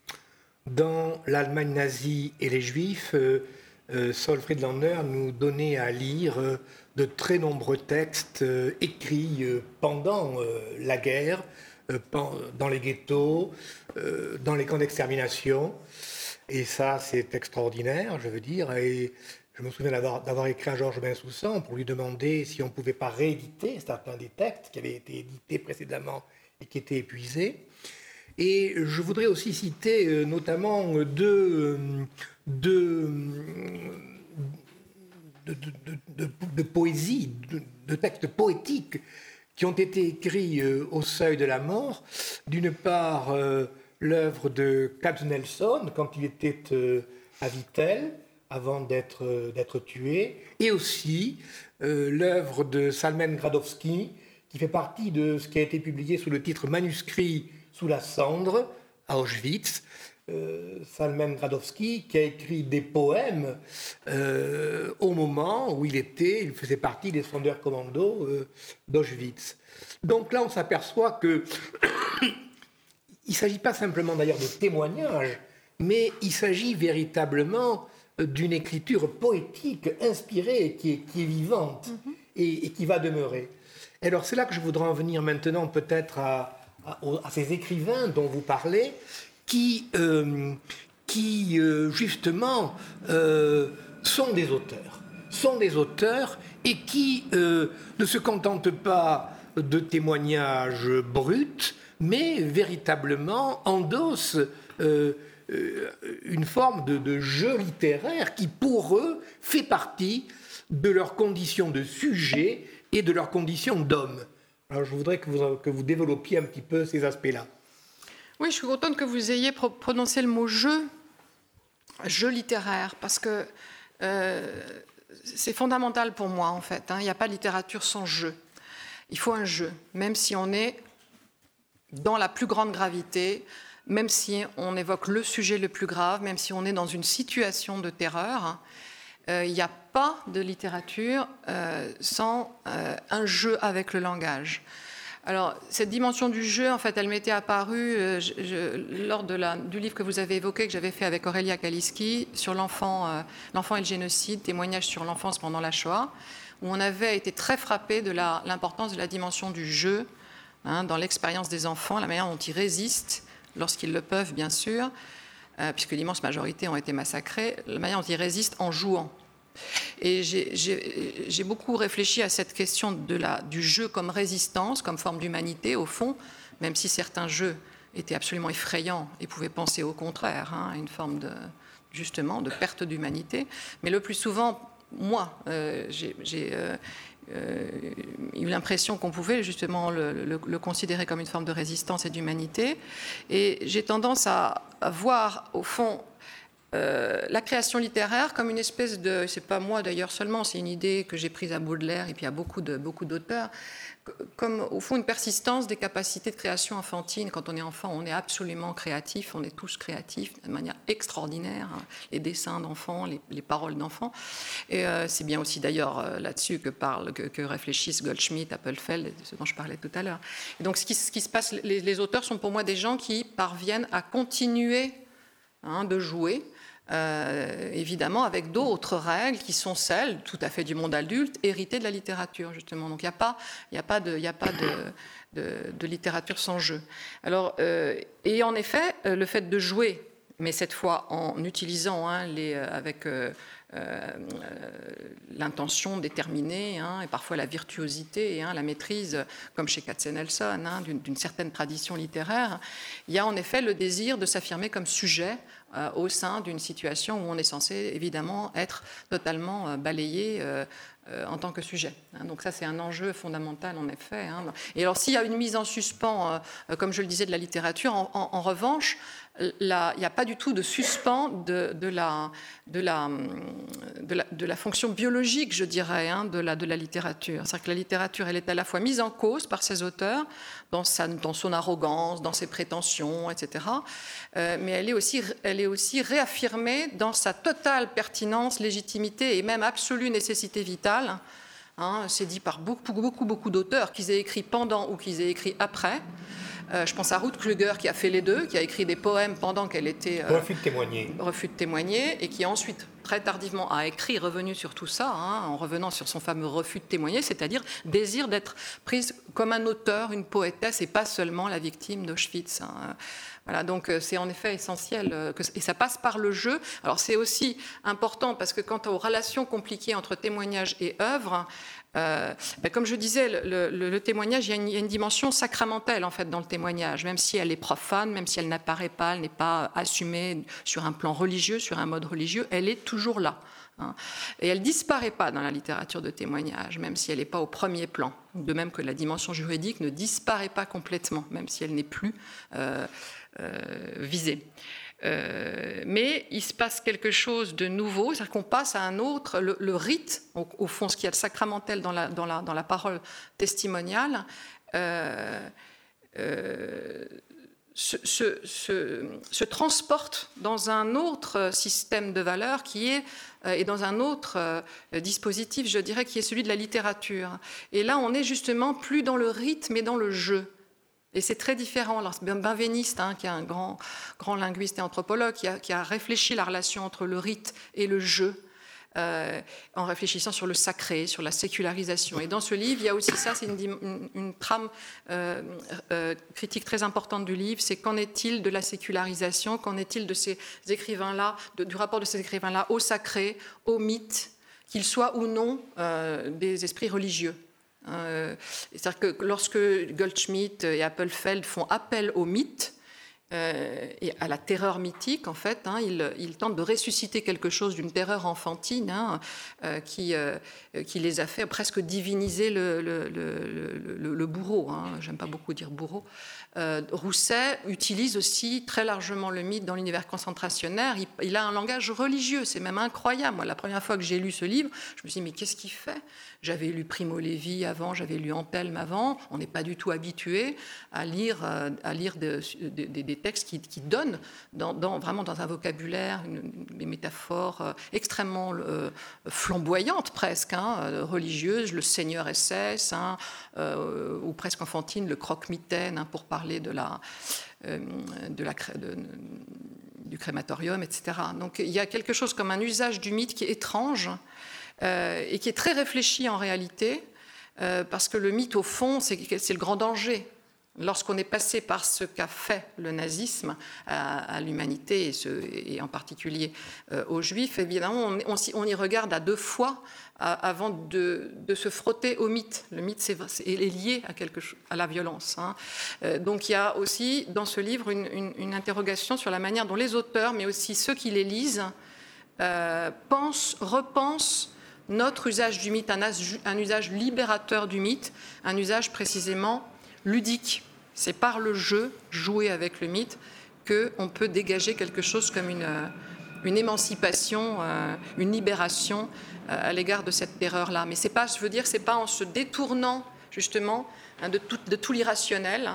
[SPEAKER 1] Dans l'Allemagne nazie et les Juifs, euh, Euh, Solfrid Landner nous donnait à lire euh, de très nombreux textes euh, écrits euh, pendant euh, la guerre, euh, dans les ghettos, euh, dans les camps d'extermination. Et ça, c'est extraordinaire, je veux dire. Et je me souviens d'avoir, d'avoir écrit à Georges Bensoussan pour lui demander si on ne pouvait pas rééditer certains des textes qui avaient été édités précédemment et qui étaient épuisés. Et je voudrais aussi citer euh, notamment deux, deux, de, de, de, de, de poésie, de, de textes poétiques qui ont été écrits euh, au seuil de la mort. D'une part, euh, l'œuvre de Katznelson, quand il était euh, à Vittel, avant d'être, euh, d'être tué, et aussi euh, l'œuvre de Salmen Gradowski, qui fait partie de ce qui a été publié sous le titre Manuscrit sous la cendre, à Auschwitz. Euh, Salmen Gradowski, qui a écrit des poèmes euh, au moment où il était, il faisait partie des Sonderkommando euh, d'Auschwitz. Donc là, on s'aperçoit que il ne s'agit pas simplement d'ailleurs de témoignages, mais il s'agit véritablement d'une écriture poétique inspirée qui est, qui est vivante mm-hmm. et, et qui va demeurer. Alors c'est là que je voudrais en venir maintenant peut-être à À, à ces écrivains dont vous parlez, qui, euh, qui euh, justement euh, sont des auteurs, sont des auteurs et qui euh, ne se contentent pas de témoignages bruts, mais véritablement endossent euh, euh, une forme de, de jeu littéraire qui, pour eux, fait partie de leurs conditions de sujet et de leurs conditions d'homme. Alors, je voudrais que vous, que vous développiez un petit peu ces aspects-là.
[SPEAKER 2] Oui, je suis contente que vous ayez pro- prononcé le mot « jeu », jeu littéraire, parce que euh, c'est fondamental pour moi, en fait. Hein. Il n'y a pas de littérature sans jeu. Il faut un jeu, même si on est dans la plus grande gravité, même si on évoque le sujet le plus grave, même si on est dans une situation de terreur. Hein. Euh, il n'y a pas de littérature euh, sans euh, un jeu avec le langage. Alors, cette dimension du jeu, en fait, elle m'était apparue euh, je, je, lors de la, du livre que vous avez évoqué, que j'avais fait avec Aurélia Kaliski, sur l'enfant, euh, l'enfant et le génocide, témoignage sur l'enfance pendant la Shoah, où on avait été très frappé de la, l'importance de la dimension du jeu hein, dans l'expérience des enfants, la manière dont ils résistent, lorsqu'ils le peuvent, bien sûr, euh, puisque l'immense majorité ont été massacrés, la manière dont ils résistent en jouant. Et j'ai, j'ai, j'ai beaucoup réfléchi à cette question de la, du jeu comme résistance, comme forme d'humanité, au fond, même si certains jeux étaient absolument effrayants et pouvaient penser au contraire, hein, à une forme de, justement, de perte d'humanité. Mais le plus souvent, moi, euh, j'ai, j'ai euh, euh, eu l'impression qu'on pouvait justement le, le, le considérer comme une forme de résistance et d'humanité. Et j'ai tendance à, à voir, au fond, Euh, la création littéraire comme une espèce de, c'est pas moi d'ailleurs seulement, c'est une idée que j'ai prise à Baudelaire et puis à beaucoup de, beaucoup d'auteurs, comme au fond une persistance des capacités de création enfantine. Quand on est enfant, on est absolument créatif, on est tous créatifs de manière extraordinaire, hein, les dessins d'enfants, les, les paroles d'enfants. Et euh, c'est bien aussi d'ailleurs euh, là-dessus que, parlent, que, que réfléchissent Goldschmidt, Appelfeld, ce dont je parlais tout à l'heure. Et donc ce qui, ce qui se passe, les, les auteurs sont pour moi des gens qui parviennent à continuer, hein, de jouer, Euh, évidemment avec d'autres règles qui sont celles, tout à fait du monde adulte, héritées de la littérature, justement. Donc il n'y a pas, il n'y a pas, de, il n'y a pas de, de, de littérature sans jeu. Alors, euh, et en effet, le fait de jouer, mais cette fois en utilisant, hein, les, avec euh, euh, l'intention déterminée, hein, et parfois la virtuosité, hein, la maîtrise, comme chez Katzenelson, hein, d'une, d'une certaine tradition littéraire, il y a en effet le désir de s'affirmer comme sujet euh, au sein d'une situation où on est censé évidemment être totalement euh, balayé euh, euh, en tant que sujet. Hein. Donc ça, c'est un enjeu fondamental en effet. Hein. Et alors s'il y a une mise en suspens, euh, comme je le disais, de la littérature, en, en, en revanche, là, il n'y a pas du tout de suspens de, de, la, de, la, de, la, de la fonction biologique, je dirais, hein, de, la, de la littérature. C'est-à-dire que la littérature, elle est à la fois mise en cause par ses auteurs, dans, sa, dans son arrogance, dans ses prétentions, et cetera, euh, mais elle est, aussi, elle est aussi réaffirmée dans sa totale pertinence, légitimité et même absolue nécessité vitale. Hein, c'est dit par beaucoup, beaucoup, beaucoup d'auteurs, qu'ils aient écrit pendant ou qu'ils aient écrit après. Euh, je pense à Ruth Kluger qui a fait les deux, qui a écrit des poèmes pendant qu'elle était...
[SPEAKER 1] Euh, refus de témoigner.
[SPEAKER 2] Refus de témoigner, et qui ensuite, très tardivement, a écrit, revenu sur tout ça, hein, en revenant sur son fameux refus de témoigner, c'est-à-dire désir d'être prise comme un auteur, une poétesse, et pas seulement la victime d'Auschwitz. Hein. Voilà, donc c'est en effet essentiel, que, et ça passe par le jeu. Alors c'est aussi important, parce que quant aux relations compliquées entre témoignage et œuvre, Euh, ben comme je disais, le, le, le témoignage, il y, a une, il y a une dimension sacramentelle en fait dans le témoignage, même si elle est profane, même si elle n'apparaît pas, elle n'est pas assumée sur un plan religieux, sur un mode religieux, elle est toujours là. Hein. Et elle ne disparaît pas dans la littérature de témoignage, même si elle n'est pas au premier plan. De même que la dimension juridique ne disparaît pas complètement, même si elle n'est plus euh, euh, visée. Euh, mais il se passe quelque chose de nouveau, c'est-à-dire qu'on passe à un autre, le, le rite, au, au fond, ce qu'il y a de sacramentel dans la, dans la, dans la parole testimoniale, euh, euh, se, se, se, se transporte dans un autre système de valeurs qui est, euh, et dans un autre euh, dispositif, je dirais, qui est celui de la littérature. Et là, on est justement plus dans le rite, mais dans le jeu. Et c'est très différent. Alors, Benveniste, hein, qui est un grand, grand linguiste et anthropologue, qui a, qui a réfléchi la relation entre le rite et le jeu, euh, en réfléchissant sur le sacré, sur la sécularisation. Et dans ce livre, il y a aussi ça, c'est une, une, une trame euh, euh, critique très importante du livre, c'est qu'en est-il de la sécularisation, qu'en est-il de ces écrivains-là, de, du rapport de ces écrivains-là au sacré, au mythe, qu'ils soient ou non euh, des esprits religieux. Euh, c'est-à-dire que lorsque Goldschmidt et Appelfeld font appel au mythe euh, et à la terreur mythique, en fait, hein, ils, ils tentent de ressusciter quelque chose d'une terreur enfantine, hein, euh, qui, euh, qui les a fait presque diviniser le, le, le, le, le bourreau. Hein, j'aime pas beaucoup dire bourreau. Euh, Rousset utilise aussi très largement le mythe dans l'univers concentrationnaire. Il, il a un langage religieux, c'est même incroyable. Moi, la première fois que j'ai lu ce livre, je me suis dit, mais qu'est-ce qu'il fait ? J'avais lu Primo Levi avant, j'avais lu Antelme avant. On n'est pas du tout habitué à lire, à lire de, de, de, des textes qui, qui donnent dans, dans, vraiment dans un vocabulaire, une, des métaphores euh, extrêmement euh, flamboyantes presque, hein, religieuses, le Seigneur S S, hein, euh, ou presque enfantine, le croque-mitaine, hein, pour parler de la, euh, de la de, du crématorium, et cetera. Donc il y a quelque chose comme un usage du mythe qui est étrange, Euh, et qui est très réfléchi en réalité, euh, parce que le mythe, au fond, c'est, c'est le grand danger. Lorsqu'on est passé par ce qu'a fait le nazisme à, à l'humanité, et, ce, et en particulier euh, aux Juifs, évidemment, on, on, on y regarde à deux fois à, avant de, de se frotter au mythe. Le mythe c'est, c'est, est lié à, quelque chose, à la violence. Hein. Euh, donc il y a aussi dans ce livre une, une, une interrogation sur la manière dont les auteurs, mais aussi ceux qui les lisent, euh, pensent, repensent notre usage du mythe, un, un usage libérateur du mythe, un usage précisément ludique. C'est par le jeu, jouer avec le mythe, qu'on peut dégager quelque chose comme une, une émancipation, une libération à l'égard de cette terreur-là. Mais c'est pas, je veux dire, c'est pas en se détournant justement de tout, de tout l'irrationnel,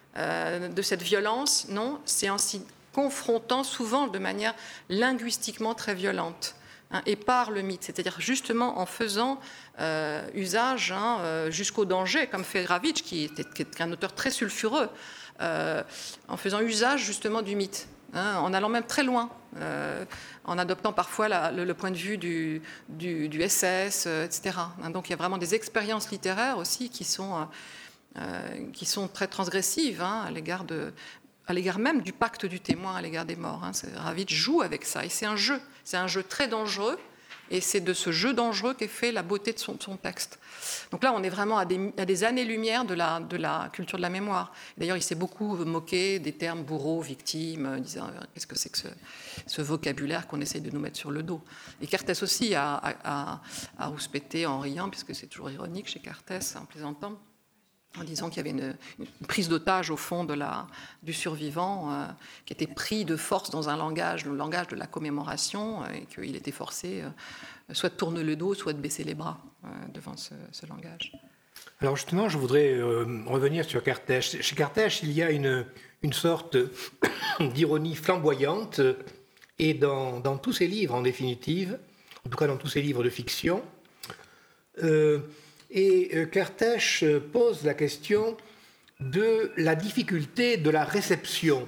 [SPEAKER 2] de cette violence, non, c'est en s'y confrontant souvent de manière linguistiquement très violente. Et par le mythe, c'est-à-dire justement en faisant euh, usage hein, euh, jusqu'au danger, comme fait Ravitch, qui, était, qui est un auteur très sulfureux, euh, en faisant usage justement du mythe, hein, en allant même très loin, euh, en adoptant parfois la, le, le point de vue du, du, du S S, euh, et cetera. Hein, donc il y a vraiment des expériences littéraires aussi qui sont, euh, qui sont très transgressives hein, à l'égard de... à l'égard même du pacte du témoin, à l'égard des morts. Hein. Ravitch joue avec ça, et c'est un jeu. C'est un jeu très dangereux, et c'est de ce jeu dangereux qu'est fait la beauté de son, de son texte. Donc là, on est vraiment à des, à des années-lumière de la, de la culture de la mémoire. D'ailleurs, il s'est beaucoup moqué des termes bourreau, victime, disant qu'est-ce que c'est que ce, ce vocabulaire qu'on essaye de nous mettre sur le dos. Et Kertész aussi a, a, a, a rouspété en riant, puisque c'est toujours ironique chez Kertész, en plaisantant, en disant qu'il y avait une, une prise d'otage au fond de la, du survivant euh, qui était pris de force dans un langage, le langage de la commémoration, euh, et qu'il était forcé euh, soit de tourner le dos, soit de baisser les bras euh, devant ce, ce langage.
[SPEAKER 1] Alors justement, je voudrais euh, revenir sur Kertész. Chez Kertész, il y a une, une sorte d'ironie flamboyante, et dans, dans tous ses livres, en définitive, en tout cas dans tous ses livres de fiction, euh, et Kertész pose la question de la difficulté de la réception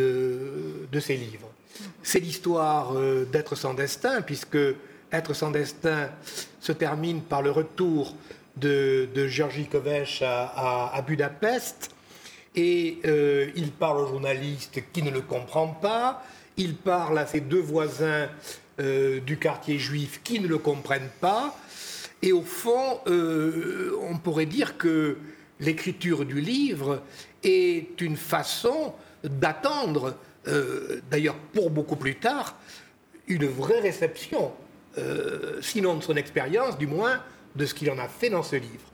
[SPEAKER 1] de, de ces livres. C'est l'histoire d'Être sans destin, puisque Être sans destin se termine par le retour de, de György Kövesi à, à, à Budapest, et euh, il parle au journaliste qui ne le comprend pas, il parle à ses deux voisins euh, du quartier juif qui ne le comprennent pas. Et au fond, euh, on pourrait dire que l'écriture du livre est une façon d'attendre, euh, d'ailleurs pour beaucoup plus tard, une vraie réception, euh, sinon de son expérience, du moins de ce qu'il en a fait dans ce livre.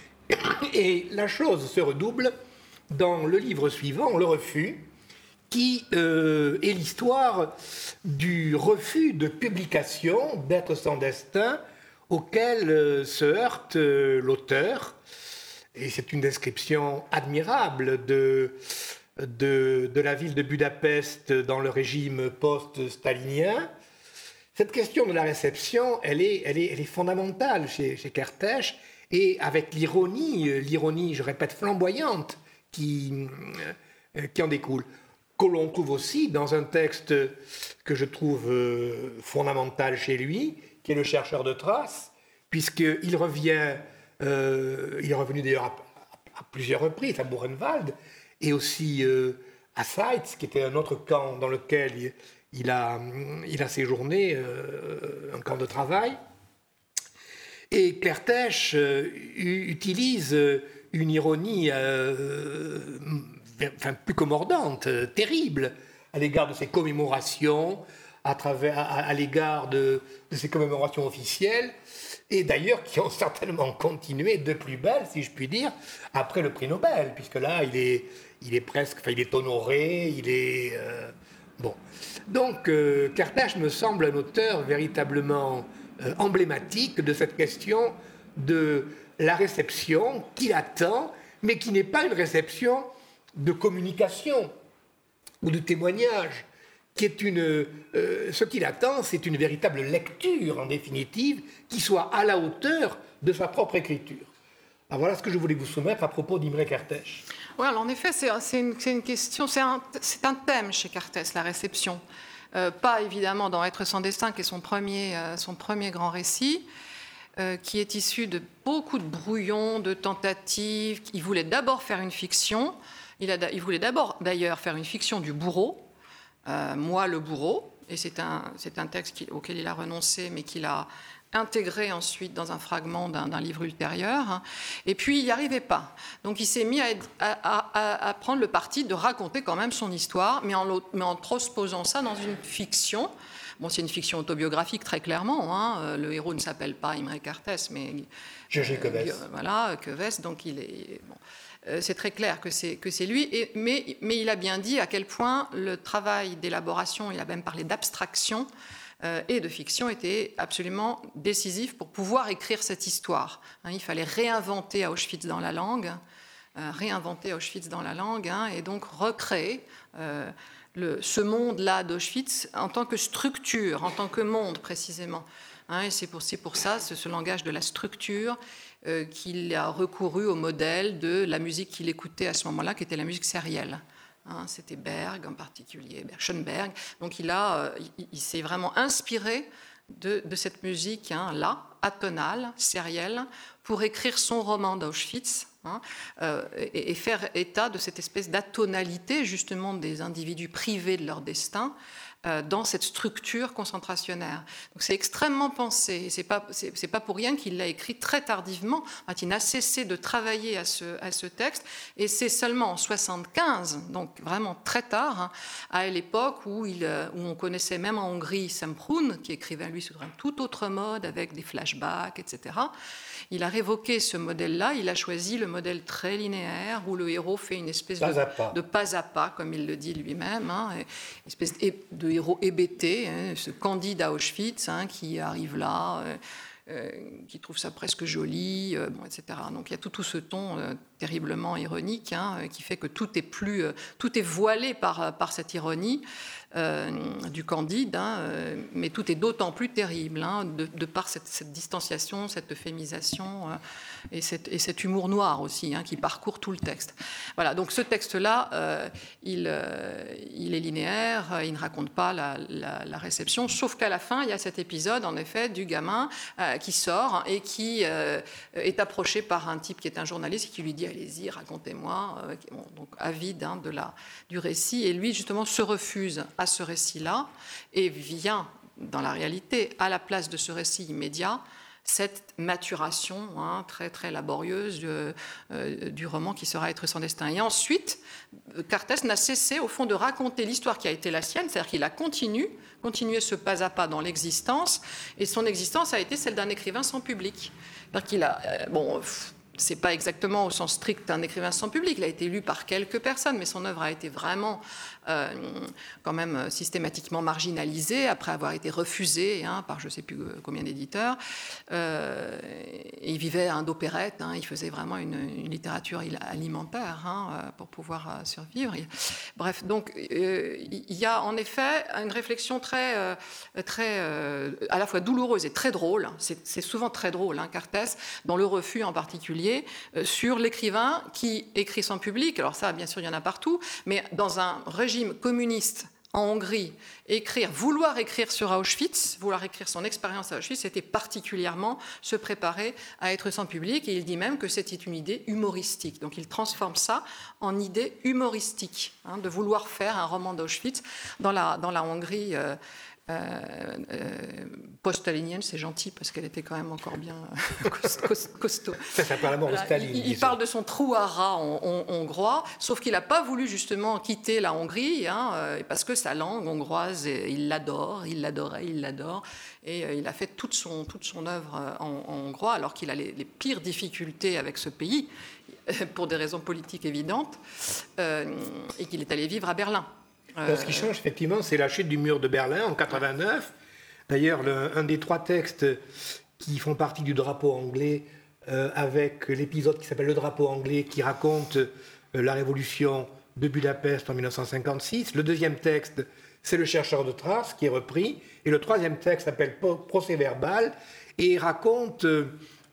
[SPEAKER 1] Et la chose se redouble dans le livre suivant, Le Refus, qui euh, est l'histoire du refus de publication d'Être sans destin, auquel euh, se heurte euh, l'auteur, et c'est une description admirable de, de, de la ville de Budapest dans le régime post-stalinien. Cette question de la réception, elle est, elle est, elle est fondamentale chez, chez Kertész, et avec l'ironie, l'ironie, je répète, flamboyante, qui, euh, qui en découle, que l'on trouve aussi dans un texte que je trouve euh, fondamental chez lui, qui est Le Chercheur de traces, puisqu'il revient, euh, il est revenu d'ailleurs à, à plusieurs reprises à Buchenwald, et aussi euh, à Seitz, qui était un autre camp dans lequel il, il, a, il a séjourné, euh, un camp de travail. Et Kertész euh, utilise une ironie euh, enfin, plus que mordante, euh, terrible, à l'égard de ces commémorations, à, travers, à, à l'égard de, de ces commémorations officielles, et d'ailleurs qui ont certainement continué de plus belle, si je puis dire, après le prix Nobel, puisque là, il est, il est presque, enfin, il est honoré, il est... Euh, bon. Donc, euh, Kertész me semble un auteur véritablement euh, emblématique de cette question de la réception qu'il attend, mais qui n'est pas une réception de communication ou de témoignage, qui est une, euh, ce qu'il attend, c'est une véritable lecture, en définitive, qui soit à la hauteur de sa propre écriture. Alors voilà ce que je voulais vous soumettre à propos d'Imre Kertész.
[SPEAKER 2] Oui, alors en effet, c'est, c'est, une, c'est une question, c'est un, c'est un thème chez Kertész, la réception. Euh, pas évidemment dans Être sans destin, qui est son premier, euh, son premier grand récit, euh, qui est issu de beaucoup de brouillons, de tentatives. Il voulait d'abord faire une fiction. Il, a, il voulait d'abord, d'ailleurs, faire une fiction du bourreau, euh, Moi le bourreau, et c'est un, c'est un texte qui, auquel il a renoncé, mais qu'il a intégré ensuite dans un fragment d'un, d'un livre ultérieur. Et puis, il n'y arrivait pas. Donc, il s'est mis à, à, à, à prendre le parti de raconter quand même son histoire, mais en, mais en transposant ça dans une fiction. Bon, c'est une fiction autobiographique, très clairement. Hein. Le héros ne s'appelle pas Imre Kertész, mais...
[SPEAKER 1] Gégé Quevès.
[SPEAKER 2] Euh, voilà, Quevès, donc il est... Bon. C'est très clair que c'est, que c'est lui, et, mais, mais il a bien dit à quel point le travail d'élaboration, il a même parlé d'abstraction euh, et de fiction, était absolument décisif pour pouvoir écrire cette histoire. Hein, il fallait réinventer Auschwitz dans la langue, euh, réinventer Auschwitz dans la langue, hein, et donc recréer euh, le, ce monde-là d'Auschwitz en tant que structure, en tant que monde précisément. Hein, et c'est pour, c'est pour ça, ce, ce langage de la structure, Euh, qu'il a recouru au modèle de la musique qu'il écoutait à ce moment-là, qui était la musique sérielle. Hein, c'était Berg en particulier, Schoenberg. Donc il, a, euh, il, il s'est vraiment inspiré de, de cette musique hein, là, atonale, sérielle, pour écrire son roman d'Auschwitz hein, euh, et, et faire état de cette espèce d'atonalité justement des individus privés de leur destin dans cette structure concentrationnaire. Donc c'est extrêmement pensé. Ce n'est pas, c'est, c'est pas pour rien qu'il l'a écrit très tardivement. Il n'a cessé de travailler à ce, à ce texte. Et c'est seulement en soixante-quinze, donc vraiment très tard, hein, à l'époque où, il, où on connaissait même en Hongrie Semprún, qui écrivait lui sur un tout autre mode, avec des flashbacks, et cetera. Il a révoqué ce modèle-là. Il a choisi le modèle très linéaire, où le héros fait une espèce
[SPEAKER 1] pas
[SPEAKER 2] de,
[SPEAKER 1] à pas.
[SPEAKER 2] de pas à pas, comme il le dit lui-même, hein, une espèce de héros hébété, hein, ce Candide à Auschwitz, hein, qui arrive là, euh, euh, qui trouve ça presque joli, euh, bon, et cetera. Donc il y a tout, tout ce ton euh, terriblement ironique hein, qui fait que tout est, plus, euh, tout est voilé par, par cette ironie euh, du Candide, hein, euh, mais tout est d'autant plus terrible hein, de, de par cette, cette distanciation, cette euphémisation euh, et, cette, et cet humour noir aussi hein, qui parcourt tout le texte. Voilà, donc ce texte-là, euh, il, euh, il est linéaire, il ne raconte pas la, la, la réception, sauf qu'à la fin, il y a cet épisode, en effet, du gamin euh, qui sort et qui euh, est approché par un type qui est un journaliste et qui lui dit « Allez-y, racontez-moi euh, », bon, donc avide hein, de la, du récit, et lui, justement, se refuse à ce récit-là et vient, dans la réalité, à la place de ce récit immédiat, cette maturation hein, très, très laborieuse de, euh, du roman qui sera Être sans destin. Et ensuite, Kertész n'a cessé, au fond, de raconter l'histoire qui a été la sienne, c'est-à-dire qu'il a continué, continué ce pas à pas dans l'existence, et son existence a été celle d'un écrivain sans public. C'est-à-dire qu'il a... Euh, bon, pff, c'est pas exactement au sens strict d'un écrivain sans public, il a été lu par quelques personnes, mais son œuvre a été vraiment euh, quand même systématiquement marginalisée après avoir été refusée hein, par je ne sais plus combien d'éditeurs. Euh, il vivait un d'opérette, hein, il faisait vraiment une, une littérature alimentaire hein, pour pouvoir survivre. Bref, donc euh, il y a en effet une réflexion très, euh, très euh, à la fois douloureuse et très drôle, c'est, c'est souvent très drôle, hein, Kertész, dans Le Refus en particulier, sur l'écrivain qui écrit sans public. Alors ça, bien sûr, il y en a partout, mais dans un régime communiste en Hongrie, écrire, vouloir écrire sur Auschwitz, vouloir écrire son expérience à Auschwitz, c'était particulièrement se préparer à être sans public, et il dit même que c'était une idée humoristique. Donc il transforme ça en idée humoristique, hein, de vouloir faire un roman d'Auschwitz dans la, dans la Hongrie euh, Euh, euh, post-stalinienne, c'est gentil parce qu'elle était quand même encore bien costaud.
[SPEAKER 1] Ça s'appelle la mort de Staline.
[SPEAKER 2] Il, il parle de son trou à rats hongrois, sauf qu'il n'a pas voulu justement quitter la Hongrie, hein, parce que sa langue hongroise, il l'adore, il l'adorait, il l'adore, et il a fait toute son, toute son œuvre en, en hongrois, alors qu'il a les, les pires difficultés avec ce pays, pour des raisons politiques évidentes, euh, et qu'il est allé vivre à Berlin.
[SPEAKER 1] Euh, Ce qui change, effectivement, c'est la chute du mur de Berlin en quatre-vingt-neuf. D'ailleurs, le, un des trois textes qui font partie du drapeau anglais, euh, avec l'épisode qui s'appelle Le drapeau anglais, qui raconte euh, la révolution de Budapest en dix-neuf cent cinquante-six. Le deuxième texte, c'est Le chercheur de traces, qui est repris. Et le troisième texte s'appelle Procès-verbal et raconte euh,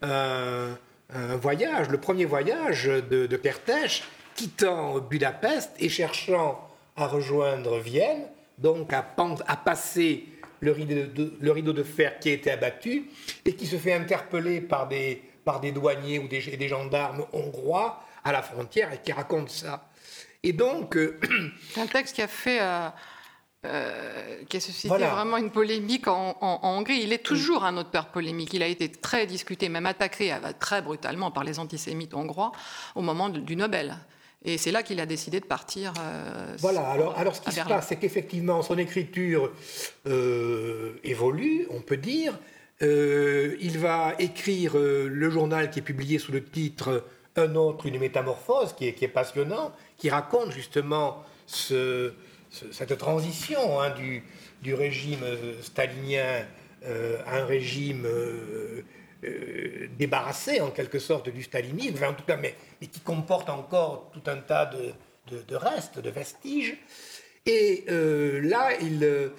[SPEAKER 1] un, un voyage, le premier voyage de, de Kertész, quittant Budapest et cherchant à rejoindre Vienne, donc à, à passer le rideau, de, le rideau de fer qui a été abattu et qui se fait interpeller par des, par des douaniers ou des, des gendarmes hongrois à la frontière et qui raconte ça. Et donc... Euh,
[SPEAKER 2] c'est un texte qui a fait... Euh... Euh, qui a suscité
[SPEAKER 1] voilà.
[SPEAKER 2] vraiment une polémique en, en, en Hongrie. Il est toujours un auteur polémique. Il a été très discuté, même attaqué très brutalement par les antisémites hongrois au moment de, du Nobel. Et c'est là qu'il a décidé de partir. Euh,
[SPEAKER 1] voilà, alors, alors ce qui se passe, c'est qu'effectivement, son écriture euh, évolue, on peut dire. Euh, il va écrire euh, le journal qui est publié sous le titre « Un autre, une métamorphose », qui est, qui est passionnant, qui raconte justement ce... cette transition hein, du, du régime stalinien euh, à un régime euh, euh, débarrassé en quelque sorte du stalinisme, enfin, en tout cas, mais, mais qui comporte encore tout un tas de, de, de restes, de vestiges. Et euh, là, il,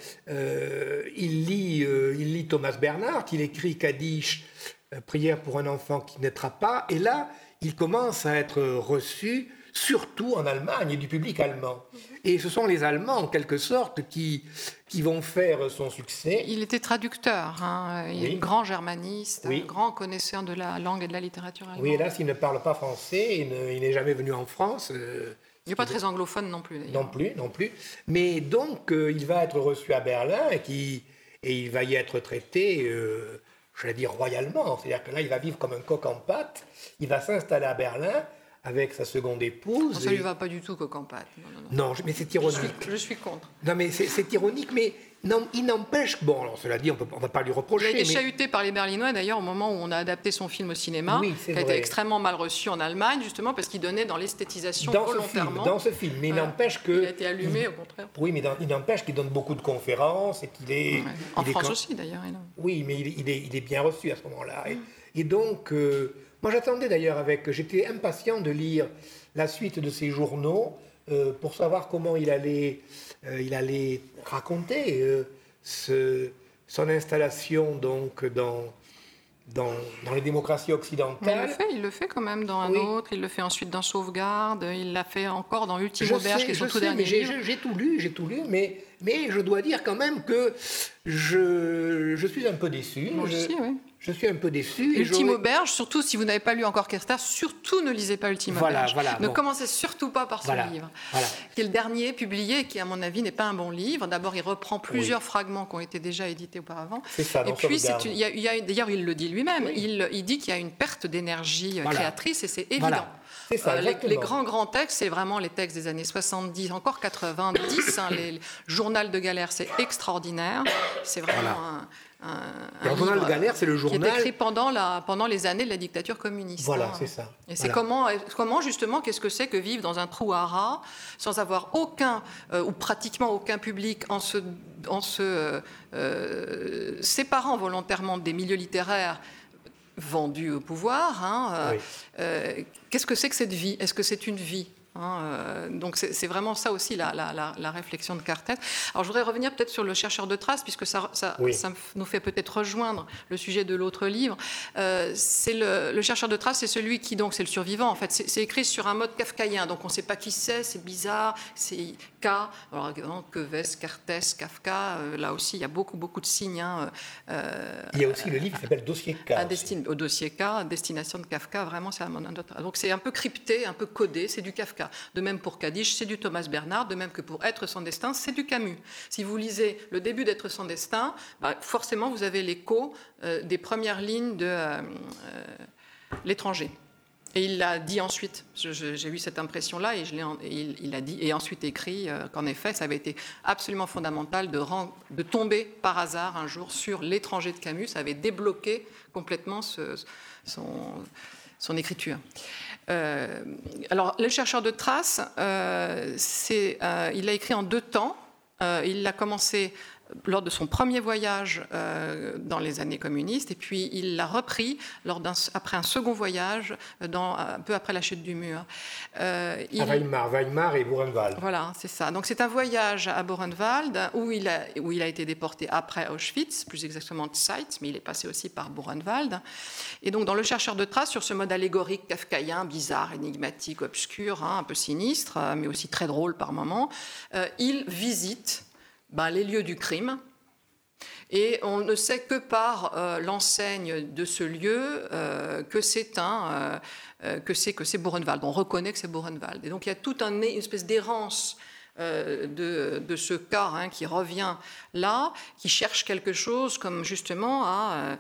[SPEAKER 1] euh, il, lit, euh, il lit Thomas Bernhard, il écrit Kaddish, euh, prière pour un enfant qui naîtra pas, et là, il commence à être reçu surtout en Allemagne et du public allemand. Et ce sont les Allemands, en quelque sorte, qui, qui vont faire son succès.
[SPEAKER 2] Il était traducteur, hein. Il oui. est un grand germaniste,
[SPEAKER 1] oui.
[SPEAKER 2] un grand connaisseur de la langue et de la littérature allemande.
[SPEAKER 1] Oui, hélas, il ne parle pas français, il, ne, il n'est jamais venu en France. Euh,
[SPEAKER 2] il n'est pas très anglophone non plus, d'ailleurs.
[SPEAKER 1] Non plus, non plus. Mais donc, euh, il va être reçu à Berlin et, qui, et il va y être traité, euh, je vais dire, royalement. C'est-à-dire que là, il va vivre comme un coq en pâte. Il va s'installer à Berlin avec sa seconde épouse.
[SPEAKER 2] Non, ça ne lui va pas du tout, coq en pâte.
[SPEAKER 1] Non, non, non. non, mais c'est ironique.
[SPEAKER 2] Je suis, je suis contre.
[SPEAKER 1] Non, mais c'est, c'est ironique, mais non, il n'empêche... Bon, alors cela dit, on ne va pas lui reprocher.
[SPEAKER 2] Il a été
[SPEAKER 1] mais...
[SPEAKER 2] chahuté par les Berlinois, d'ailleurs, au moment où on a adapté son film au cinéma,
[SPEAKER 1] oui,
[SPEAKER 2] qui a
[SPEAKER 1] vrai.
[SPEAKER 2] été extrêmement mal reçu en Allemagne, justement, parce qu'il donnait dans l'esthétisation
[SPEAKER 1] dans
[SPEAKER 2] volontairement.
[SPEAKER 1] Ce film, dans ce film, mais il
[SPEAKER 2] voilà.
[SPEAKER 1] n'empêche que...
[SPEAKER 2] Il a été allumé, il... au contraire.
[SPEAKER 1] Oui, mais dans, il n'empêche qu'il donne beaucoup de conférences et qu'il est...
[SPEAKER 2] Ouais. En
[SPEAKER 1] il
[SPEAKER 2] France
[SPEAKER 1] est...
[SPEAKER 2] aussi, d'ailleurs. Il a...
[SPEAKER 1] Oui, mais il, il, est, il est bien reçu à ce moment-là. Et, et donc, euh, moi j'attendais d'ailleurs avec... J'étais impatient de lire la suite de ses journaux euh, pour savoir comment il allait, euh, il allait raconter euh, ce, son installation donc, dans, dans, dans les démocraties occidentales.
[SPEAKER 2] Mais il le fait, il le fait quand même dans un
[SPEAKER 1] oui.
[SPEAKER 2] autre, il le fait ensuite dans Sauvegarde, il l'a fait encore dans Ultime Auberge, qui est son tout dernier
[SPEAKER 1] j'ai,
[SPEAKER 2] livre.
[SPEAKER 1] J'ai tout lu, j'ai tout lu, mais, mais je dois dire quand même que je, je suis un peu déçu.
[SPEAKER 2] Moi
[SPEAKER 1] je,
[SPEAKER 2] aussi, oui.
[SPEAKER 1] Je suis un peu déçu.
[SPEAKER 2] Ultime Auberge, surtout si vous n'avez pas lu encore Kerster, surtout ne lisez pas Ultime
[SPEAKER 1] voilà,
[SPEAKER 2] Auberge.
[SPEAKER 1] Voilà,
[SPEAKER 2] ne
[SPEAKER 1] bon.
[SPEAKER 2] commencez surtout pas par ce
[SPEAKER 1] voilà,
[SPEAKER 2] livre,
[SPEAKER 1] voilà.
[SPEAKER 2] qui est le dernier publié et qui, à mon avis, n'est pas un bon livre. D'abord, il reprend plusieurs
[SPEAKER 1] oui.
[SPEAKER 2] fragments qui ont été déjà édités auparavant.
[SPEAKER 1] C'est ça,
[SPEAKER 2] et puis, c'est une, il y a, il y a, d'ailleurs, il le dit lui-même,
[SPEAKER 1] oui.
[SPEAKER 2] il, il dit qu'il y a une perte d'énergie
[SPEAKER 1] voilà.
[SPEAKER 2] créatrice et c'est évident.
[SPEAKER 1] Voilà. C'est ça,
[SPEAKER 2] euh, les, les grands, grands textes, c'est vraiment les textes des années soixante-dix, encore quatre-vingt-dix. hein, les, les Journal de Galère, c'est extraordinaire. C'est vraiment
[SPEAKER 1] voilà.
[SPEAKER 2] un... Un,
[SPEAKER 1] un le journal de Galère, c'est le journal
[SPEAKER 2] qui est écrit pendant, la, pendant les années de la dictature communiste.
[SPEAKER 1] Voilà,
[SPEAKER 2] hein.
[SPEAKER 1] c'est ça.
[SPEAKER 2] Et c'est
[SPEAKER 1] voilà.
[SPEAKER 2] comment, comment, justement, qu'est-ce que c'est que vivre dans un trou à rats, sans avoir aucun, euh, ou pratiquement aucun public, en se, en se euh, séparant volontairement des milieux littéraires vendus au pouvoir. Hein,
[SPEAKER 1] oui.
[SPEAKER 2] euh, qu'est-ce que c'est que cette vie ? Est-ce que c'est une vie ? Hein, euh, donc c'est, c'est vraiment ça aussi la, la, la, la réflexion de Cartès. Alors je voudrais revenir peut-être sur le chercheur de traces, puisque ça, ça,
[SPEAKER 1] oui.
[SPEAKER 2] ça nous fait peut-être rejoindre le sujet de l'autre livre. Euh, c'est le, le chercheur de traces, c'est celui qui, donc c'est le survivant en fait, c'est, c'est écrit sur un mode kafkaïen, donc on ne sait pas qui c'est, c'est bizarre, c'est K, alors Quevès, Cartès, Kafka, euh, là aussi il y a beaucoup beaucoup de signes. Hein, euh,
[SPEAKER 1] il y a aussi le livre qui s'appelle Dossier K.
[SPEAKER 2] Destin, au dossier K, destination de Kafka, vraiment c'est un mode. Donc c'est un peu crypté, un peu codé, c'est du Kafka. De même pour Kaddish, c'est du Thomas Bernhard, de même que pour Être sans destin, c'est du Camus. Si vous lisez le début d'Être sans destin, bah forcément vous avez l'écho euh, des premières lignes de euh, euh, L'étranger. Et il l'a dit ensuite, je, je, j'ai eu cette impression-là, et, je l'ai, et il, il a dit, et ensuite écrit euh, qu'en effet, ça avait été absolument fondamental de, rend, de tomber par hasard un jour sur L'étranger de Camus, ça avait débloqué complètement ce, son, son écriture. Euh, alors, le chercheur de traces, euh, c'est, euh, il l'a écrit en deux temps. Euh, il l'a commencé lors de son premier voyage euh, dans les années communistes, et puis il l'a repris lors d'un, après un second voyage, dans, un peu après la chute du mur.
[SPEAKER 1] Euh, il, à Weimar, Weimar et Buchenwald.
[SPEAKER 2] Voilà, c'est ça. Donc c'est un voyage à Buchenwald où il a, où il a été déporté après Auschwitz, plus exactement Zeitz, mais il est passé aussi par Buchenwald. Et donc dans Le chercheur de traces, sur ce mode allégorique kafkaïen, bizarre, énigmatique, obscur, hein, un peu sinistre, mais aussi très drôle par moments, euh, il visite Ben, les lieux du crime, Et on ne sait que par euh, l'enseigne de ce lieu euh, que c'est un, euh, que c'est que c'est Buchenwald. On reconnaît que c'est Buchenwald. Et donc il y a toute un, une espèce d'errance euh, de, de ce cas hein, qui revient là, qui cherche quelque chose comme justement à,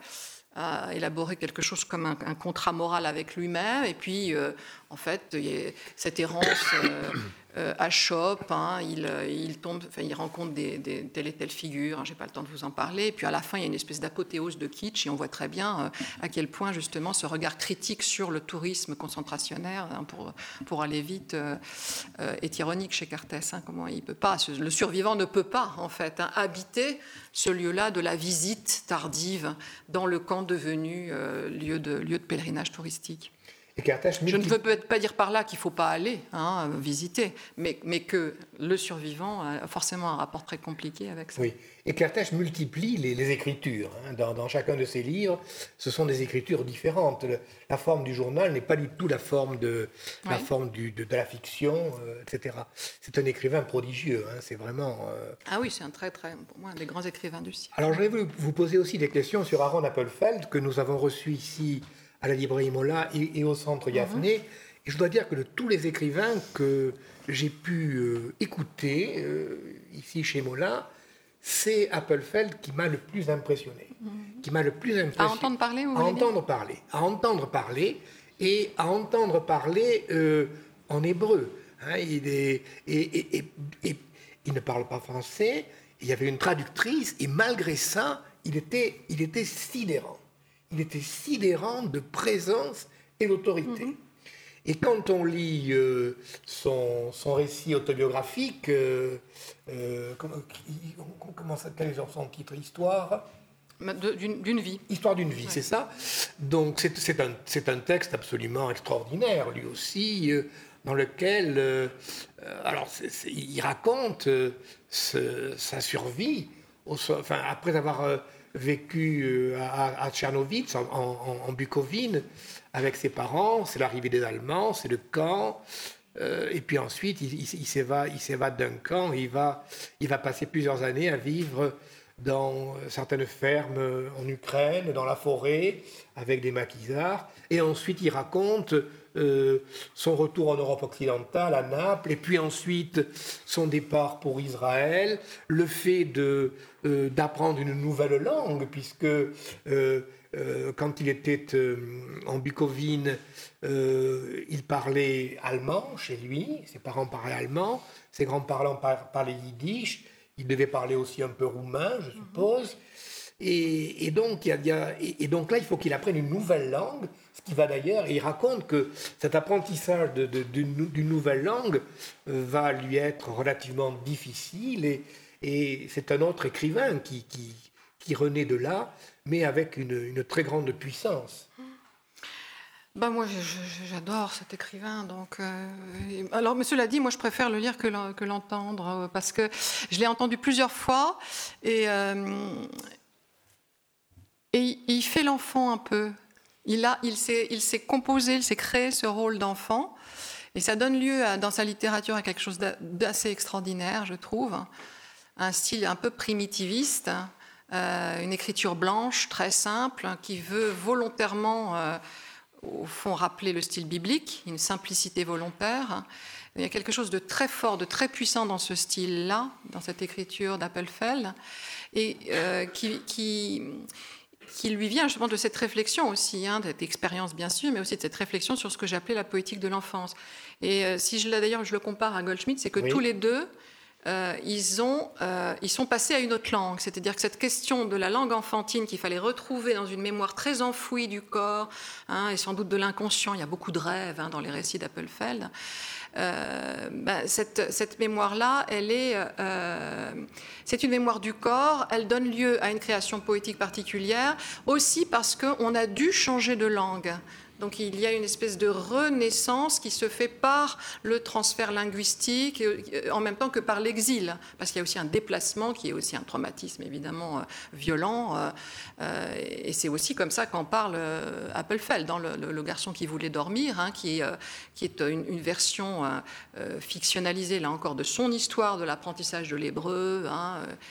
[SPEAKER 2] à élaborer quelque chose comme un, un contrat moral avec lui-même. Et puis euh, en fait, il y a cette errance. Euh, Euh, à Chope, hein, il, il, tombe, enfin, il rencontre des, des, telle et telle figure, hein, je n'ai pas le temps de vous en parler, et puis à la fin il y a une espèce d'apothéose de kitsch, et on voit très bien euh, à quel point justement ce regard critique sur le tourisme concentrationnaire, hein, pour, pour aller vite, euh, euh, est ironique chez Cartès, hein, comment il peut pas, le survivant ne peut pas en fait hein, habiter ce lieu-là de la visite tardive dans le camp devenu euh, lieu, de, lieu de pèlerinage touristique.
[SPEAKER 1] Et Carthage,
[SPEAKER 2] Je ne veux peut-être pas dire par là qu'il ne faut pas aller hein, visiter, mais, mais que le survivant a forcément un rapport très compliqué avec ça.
[SPEAKER 1] Oui, et Carthage multiplie les, les écritures. Hein. Dans, dans chacun de ses livres, ce sont des écritures différentes. Le, la forme du journal n'est pas du tout la forme de, oui. la, forme du, de, de la fiction, euh, et cetera. C'est un écrivain prodigieux, hein. C'est vraiment... Euh...
[SPEAKER 2] Ah oui, c'est un très, très, pour moi, un des grands écrivains du siècle.
[SPEAKER 1] Alors, je vais vous, vous poser aussi des questions sur Aaron Appelfeld, que nous avons reçu ici à la librairie Mola et, et au centre Yafné. Mm-hmm. Et je dois dire que de tous les écrivains que j'ai pu euh, écouter euh, ici chez Mola, c'est Appelfeld qui m'a le plus impressionné. Mm-hmm. Qui m'a le plus impressionné.
[SPEAKER 2] À entendre parler, vous
[SPEAKER 1] À entendre dire parler. À entendre parler et à entendre parler euh, en hébreu. Hein, il est, et, et, et, et il ne parle pas français. Il y avait une traductrice et malgré ça, il était, il était sidérant. Il était sidérant de présence et d'autorité. Mmh. Et quand on lit euh, son, son récit autobiographique, euh, euh, comment, comment s'appelle son titre ? Histoire
[SPEAKER 2] d'une, d'une vie.
[SPEAKER 1] Histoire d'une vie, ouais. C'est ça. Donc c'est, c'est, un, c'est un texte absolument extraordinaire, lui aussi, euh, dans lequel euh, alors c'est, c'est, il raconte euh, ce, sa survie, au, enfin, après avoir... Euh, vécu à, à Tchernowitz, en, en, en Bucovine, avec ses parents. C'est l'arrivée des Allemands, c'est le camp. Euh, et puis ensuite, il, il, il, s'évade, il s'évade d'un camp et il va, il va passer plusieurs années à vivre dans certaines fermes en Ukraine, dans la forêt, avec des maquisards. Et ensuite, il raconte euh, son retour en Europe occidentale, à Naples, et puis ensuite son départ pour Israël, le fait de, euh, d'apprendre une nouvelle langue, puisque euh, euh, quand il était euh, en Bucovine, euh, il parlait allemand chez lui, ses parents parlaient allemand, ses grands-parents parlaient yiddish, il devait parler aussi un peu roumain, je suppose. Et, et, donc, il y a, il y a, et, et donc là, il faut qu'il apprenne une nouvelle langue, ce qui va d'ailleurs, et il raconte que cet apprentissage de, de, d'une, d'une nouvelle langue euh, va lui être relativement difficile, et, et c'est un autre écrivain qui, qui, qui renaît de là, mais avec une, une très grande puissance.
[SPEAKER 2] Ben moi, je, je, j'adore cet écrivain. Donc, euh, alors, mais cela dit, moi, je préfère le lire que, le, que l'entendre, euh, parce que je l'ai entendu plusieurs fois, et, euh, et il fait l'enfant un peu. Il, a, il, s'est, il s'est composé, il s'est créé ce rôle d'enfant, et ça donne lieu, à, dans sa littérature, à quelque chose d'assez extraordinaire, je trouve. Un style un peu primitiviste, euh, une écriture blanche, très simple, qui veut volontairement... Euh, au fond, rappeler le style biblique, une simplicité volontaire. Il y a quelque chose de très fort, de très puissant dans ce style-là, dans cette écriture d'Appelfeld, et euh, qui, qui, qui lui vient justement de cette réflexion aussi, hein, de cette expérience bien sûr, mais aussi de cette réflexion sur ce que j'appelais la poétique de l'enfance. Et euh, si je, d'ailleurs je le compare à Goldschmidt, c'est que oui. tous les deux, Euh, ils, ont, euh, ils sont passés à une autre langue, c'est-à-dire que cette question de la langue enfantine qu'il fallait retrouver dans une mémoire très enfouie du corps, hein, et sans doute de l'inconscient, il y a beaucoup de rêves hein, dans les récits d'Appelfeld, euh, ben, cette, cette mémoire-là, elle est, euh, c'est une mémoire du corps, elle donne lieu à une création poétique particulière, aussi parce qu'on a dû changer de langue. Donc il y a une espèce de renaissance qui se fait par le transfert linguistique, en même temps que par l'exil, parce qu'il y a aussi un déplacement qui est aussi un traumatisme évidemment euh, violent, euh, euh, et c'est aussi comme ça qu'en parle euh, Appelfeld, dans le, le, le garçon qui voulait dormir, hein, qui, euh, qui est une, une version euh, fictionnalisée, là encore, de son histoire de l'apprentissage de l'hébreu, hein,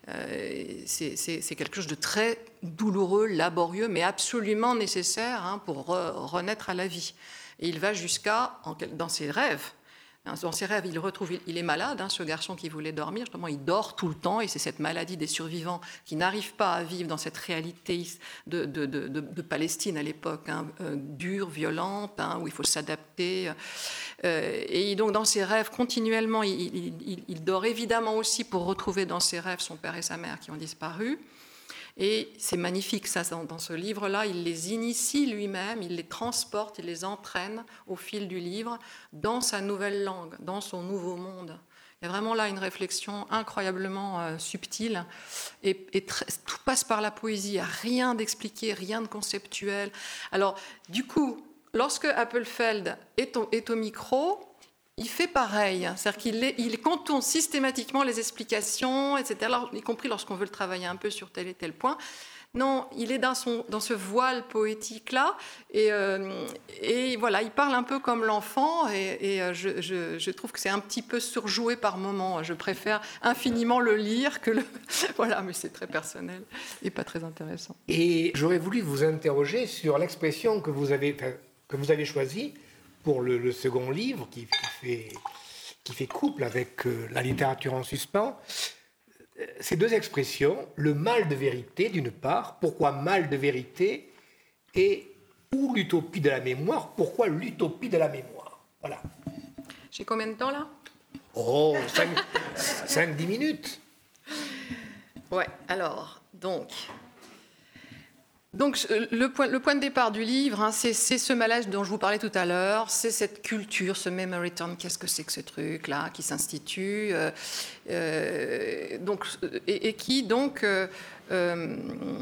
[SPEAKER 2] euh, c'est, c'est, c'est quelque chose de très douloureux, laborieux, mais absolument nécessaire hein, pour re- renaître à la vie. Et il va jusqu'à, en, dans ses rêves, dans ses rêves, il retrouve, il est malade, hein, ce garçon qui voulait dormir, justement, il dort tout le temps, et c'est cette maladie des survivants qui n'arrivent pas à vivre dans cette réalité de, de, de, de, de Palestine à l'époque, hein, euh, dure, violente, hein, où il faut s'adapter. Euh, et donc, dans ses rêves, continuellement, il, il, il, il dort évidemment aussi pour retrouver dans ses rêves son père et sa mère qui ont disparu. Et c'est magnifique, ça, dans ce livre-là, il les initie lui-même, il les transporte, il les entraîne au fil du livre dans sa nouvelle langue, dans son nouveau monde. Il y a vraiment là une réflexion incroyablement euh, subtile et, et très, tout passe par la poésie, il n'y a rien d'expliqué, rien de conceptuel. Alors, du coup, lorsque Appelfeld est au, est au micro, il fait pareil, c'est-à-dire qu'il est, il contourne systématiquement les explications, et cetera, alors, y compris lorsqu'on veut le travailler un peu sur tel et tel point. Non, il est dans, son, dans ce voile poétique-là, et, euh, et voilà, il parle un peu comme l'enfant, et, et je, je, je trouve que c'est un petit peu surjoué par moments. Je préfère infiniment le lire que le... Voilà, mais c'est très personnel et pas très intéressant.
[SPEAKER 1] Et j'aurais voulu vous interroger sur l'expression que vous avez, que vous avez choisie pour le, le second livre, qui, qui, fait, qui fait couple avec euh, la littérature en suspens. Ces deux expressions, le mal de vérité d'une part, pourquoi mal de vérité, et ou l'utopie de la mémoire, pourquoi l'utopie de la mémoire. Voilà.
[SPEAKER 2] J'ai combien de temps là?
[SPEAKER 1] Oh, cinq dix minutes.
[SPEAKER 2] Ouais, alors, donc... Donc, le point, le point de départ du livre, hein, c'est, c'est ce malaise dont je vous parlais tout à l'heure, c'est cette culture, ce memory turn, qu'est-ce que c'est que ce truc-là, qui s'institue, euh, euh, donc, et, et qui, donc, euh, euh,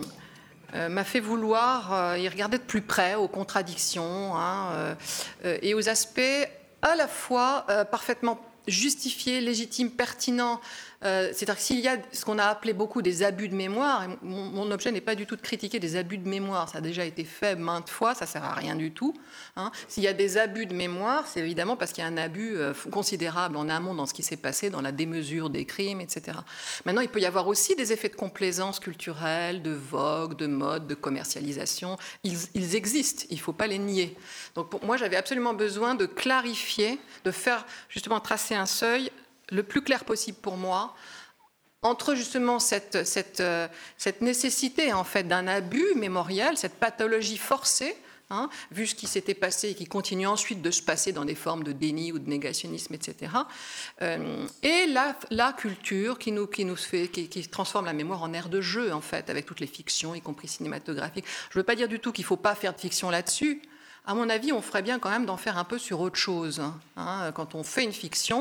[SPEAKER 2] euh, m'a fait vouloir euh, y regarder de plus près aux contradictions hein, euh, et aux aspects à la fois euh, parfaitement justifiés, légitimes, pertinents. Euh, c'est-à-dire que s'il y a ce qu'on a appelé beaucoup des abus de mémoire, et mon, mon objet n'est pas du tout de critiquer des abus de mémoire, ça a déjà été fait maintes fois, ça ne sert à rien du tout. Hein. S'il y a des abus de mémoire, c'est évidemment parce qu'il y a un abus euh, considérable en amont dans ce qui s'est passé, dans la démesure des crimes, et cetera. Maintenant, il peut y avoir aussi des effets de complaisance culturelle, de vogue, de mode, de commercialisation. Ils, ils existent, il ne faut pas les nier. Donc pour moi, j'avais absolument besoin de clarifier, de faire justement tracer un seuil le plus clair possible pour moi, entre justement cette, cette, euh, cette nécessité en fait d'un abus mémoriel, cette pathologie forcée, hein, vu ce qui s'était passé et qui continue ensuite de se passer dans des formes de déni ou de négationnisme, et cetera, euh, et la, la culture qui nous, qui nous fait, qui, qui transforme la mémoire en aire de jeu, en fait, avec toutes les fictions, y compris cinématographiques. Je ne veux pas dire du tout qu'il ne faut pas faire de fiction là-dessus. À mon avis, on ferait bien quand même d'en faire un peu sur autre chose. Hein, quand on fait une fiction,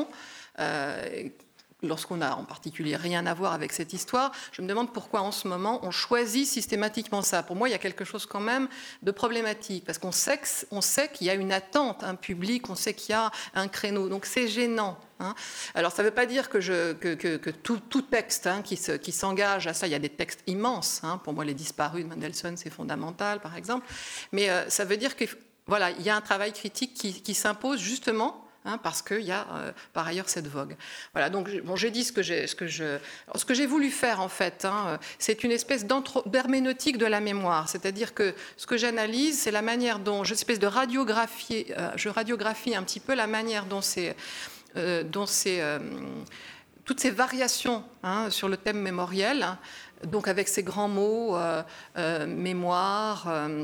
[SPEAKER 2] Euh, lorsqu'on a en particulier rien à voir avec cette histoire, je me demande pourquoi en ce moment on choisit systématiquement ça. Pour moi, il y a quelque chose quand même de problématique, parce qu'on sait, que, on sait qu'il y a une attente, un public, on sait qu'il y a un créneau, donc c'est gênant. Hein. Alors ça ne veut pas dire que, je, que, que, que tout, tout texte hein, qui, se, qui s'engage à ça, il y a des textes immenses. Hein. Pour moi, Les Disparus de Mendelssohn, c'est fondamental, par exemple. Mais euh, ça veut dire que voilà, il y a un travail critique qui, qui s'impose justement. Hein, parce qu'il y a euh, par ailleurs cette vogue. Voilà, donc bon, j'ai dit ce que j'ai, ce que je, ce que j'ai voulu faire en fait, hein, c'est une espèce d'herméneutique de la mémoire, c'est-à-dire que ce que j'analyse, c'est la manière dont, une espèce de radiographie, euh, je radiographie un petit peu la manière dont c'est, euh, dont c'est euh, toutes ces variations hein, sur le thème mémoriel, hein, donc avec ces grands mots, euh, euh, mémoire. Euh,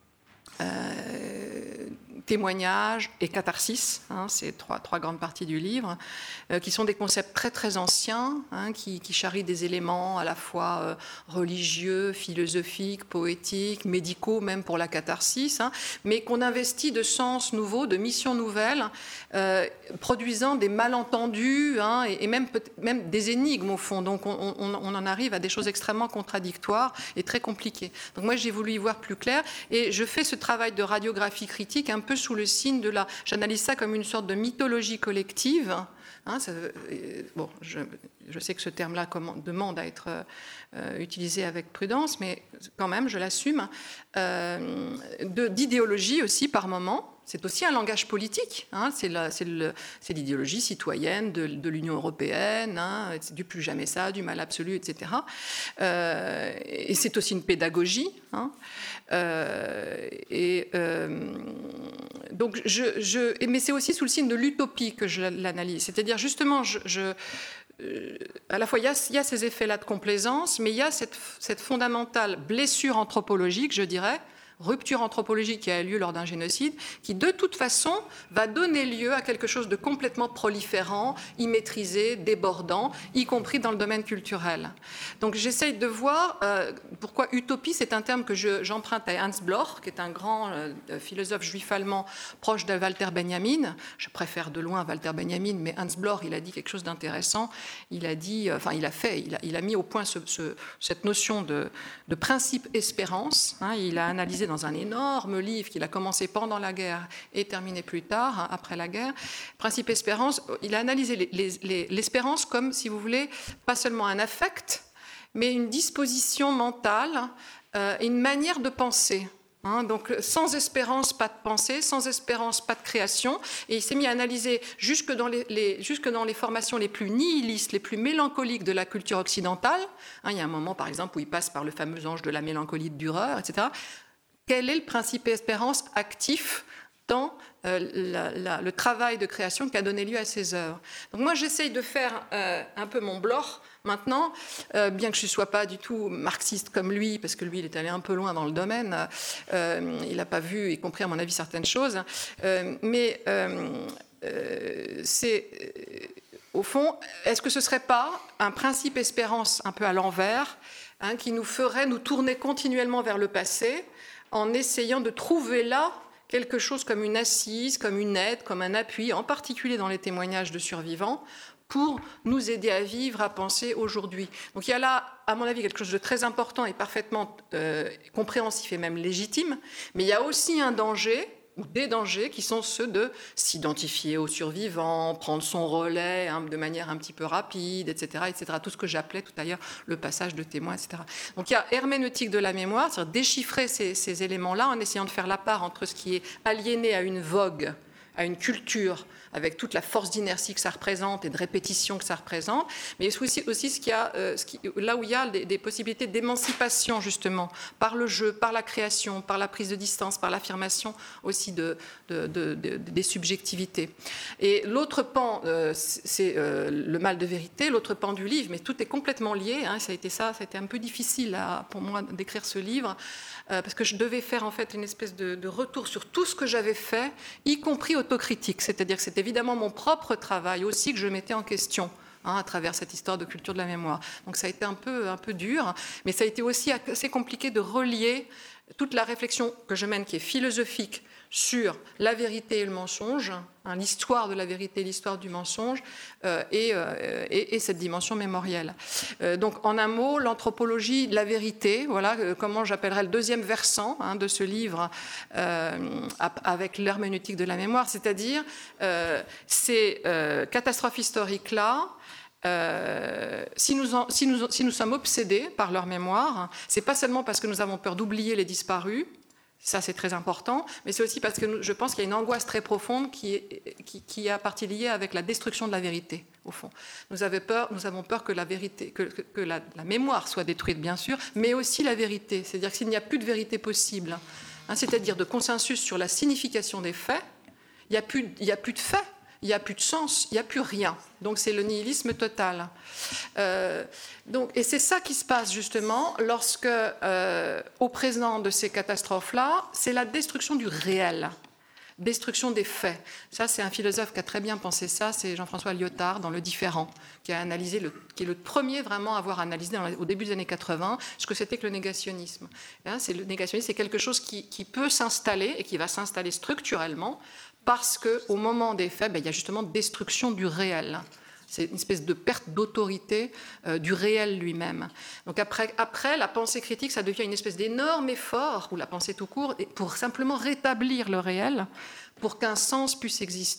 [SPEAKER 2] Euh, témoignage et catharsis, hein, c'est trois, trois grandes parties du livre, euh, qui sont des concepts très très anciens, hein, qui, qui charrient des éléments à la fois euh, religieux, philosophiques, poétiques, médicaux, même pour la catharsis, hein, mais qu'on investit de sens nouveaux, de missions nouvelles, euh, produisant des malentendus hein, et, et même, même des énigmes au fond. Donc on, on, on en arrive à des choses extrêmement contradictoires et très compliquées. Donc moi j'ai voulu y voir plus clair et je fais ce travail de radiographie critique un peu sous le signe de la... J'analyse ça comme une sorte de mythologie collective. Hein, ça, bon, je, je sais que ce terme-là demande à être euh, utilisé avec prudence, mais quand même, je l'assume. Euh, de, d'idéologie aussi, par moment. c'est aussi un langage politique, hein, c'est, la, c'est, le, c'est l'idéologie citoyenne de, de l'Union européenne, hein, c'est du plus jamais ça, du mal absolu, et cetera. Euh, et c'est aussi une pédagogie. Hein, euh, et euh, donc je, je, mais c'est aussi sous le signe de l'utopie que je l'analyse. C'est-à-dire justement, je, je Euh, à la fois, il y a, il y a ces effets-là de complaisance, mais il y a cette, cette fondamentale blessure anthropologique, je dirais, rupture anthropologique qui a lieu lors d'un génocide, qui de toute façon va donner lieu à quelque chose de complètement proliférant, immaîtrisé, débordant, y compris dans le domaine culturel. Donc j'essaye de voir euh, pourquoi utopie, c'est un terme que je, j'emprunte à Hans Bloch, qui est un grand euh, philosophe juif allemand proche de Walter Benjamin. Je préfère de loin Walter Benjamin, mais Hans Bloch, il a dit quelque chose d'intéressant. Il a dit, euh, enfin il a fait, il a, il a mis au point ce, ce, cette notion de, de principe espérance. Hein, il a analysé dans un énorme livre qu'il a commencé pendant la guerre et terminé plus tard, hein, après la guerre. Principe espérance, il a analysé les, les, les, l'espérance comme, si vous voulez, pas seulement un affect, mais une disposition mentale euh, et une manière de penser. Hein, donc, sans espérance, pas de pensée, sans espérance, pas de création. Et il s'est mis à analyser jusque dans les, les, jusque dans les formations les plus nihilistes, les plus mélancoliques de la culture occidentale. Hein, il y a un moment, par exemple, où il passe par le fameux ange de la mélancolie de Dürer, et cetera. Quel est le principe espérance actif dans euh, la, la, le travail de création qui a donné lieu à ces œuvres? Donc moi, j'essaye de faire euh, un peu mon Bloch maintenant, euh, bien que je ne sois pas du tout marxiste comme lui, parce que lui, il est allé un peu loin dans le domaine. Euh, il n'a pas vu, y compris à mon avis, certaines choses. Euh, mais euh, euh, c'est... Euh, au fond, est-ce que ce ne serait pas un principe espérance un peu à l'envers, hein, qui nous ferait nous tourner continuellement vers le passé, en essayant de trouver là quelque chose comme une assise, comme une aide, comme un appui, en particulier dans les témoignages de survivants, pour nous aider à vivre, à penser aujourd'hui. Donc il y a là, à mon avis, quelque chose de très important et parfaitement euh, compréhensif et même légitime, mais il y a aussi un danger, ou des dangers, qui sont ceux de s'identifier aux survivants, prendre son relais hein, de manière un petit peu rapide, et cetera, et cetera. Tout ce que j'appelais tout à l'heure le passage de témoin, et cetera. Donc il y a herméneutique de la mémoire, c'est-à-dire déchiffrer ces, ces éléments-là en essayant de faire la part entre ce qui est aliéné à une vogue, à une culture, avec toute la force d'inertie que ça représente et de répétition que ça représente, mais aussi, aussi ce qu'il y a, euh, ce qui, là où il y a des, des possibilités d'émancipation, justement, par le jeu, par la création, par la prise de distance, par l'affirmation aussi de, de, de, de, des subjectivités. Et l'autre pan, euh, c'est euh, le mal de vérité, l'autre pan du livre, mais tout est complètement lié, hein, ça a été ça, ça a été un peu difficile à, pour moi d'écrire ce livre, euh, parce que je devais faire en fait une espèce de, de retour sur tout ce que j'avais fait, y compris autocritique, c'est-à-dire que c'était évidemment mon propre travail aussi que je mettais en question hein, à travers cette histoire de culture de la mémoire. Donc ça a été un peu, un peu dur, mais ça a été aussi assez compliqué de relier toute la réflexion que je mène, qui est philosophique, sur la vérité et le mensonge, hein, l'histoire de la vérité et l'histoire du mensonge, euh, et, euh, et, et cette dimension mémorielle. Euh, donc, en un mot, l'anthropologie de la vérité, voilà euh, comment j'appellerais le deuxième versant hein, de ce livre euh, avec l'herméneutique de la mémoire, c'est-à-dire euh, ces euh, catastrophes historiques-là. Euh, si, nous en, si, nous, si nous sommes obsédés par leur mémoire, c'est pas seulement parce que nous avons peur d'oublier les disparus. Ça, c'est très important, mais c'est aussi parce que nous, je pense qu'il y a une angoisse très profonde qui est, qui, qui est à partie liée avec la destruction de la vérité, au fond. Nous, avons peur, nous avons peur que, la, vérité, que, que, que la, la mémoire soit détruite, bien sûr, mais aussi la vérité. C'est-à-dire que s'il n'y a plus de vérité possible, hein, c'est-à-dire de consensus sur la signification des faits, il n'y a plus, il n'y a plus de faits. Il n'y a plus de sens, il n'y a plus rien. Donc c'est le nihilisme total. Euh, donc, et c'est ça qui se passe justement lorsque, euh, au présent de ces catastrophes-là, c'est la destruction du réel, destruction des faits. Ça, c'est un philosophe qui a très bien pensé ça, c'est Jean-François Lyotard dans Le Différent, qui a analysé, le, qui est le premier vraiment à avoir analysé dans, au début des années quatre-vingts ce que c'était que le négationnisme. Hein, c'est, le négationnisme, c'est quelque chose qui, qui peut s'installer et qui va s'installer structurellement, parce qu'au moment des faits, ben, il y a justement destruction du réel. C'est une espèce de perte d'autorité euh, du réel lui-même. Donc après, après, la pensée critique, ça devient une espèce d'énorme effort, ou la pensée tout court, pour simplement rétablir le réel, pour qu'un sens puisse exister,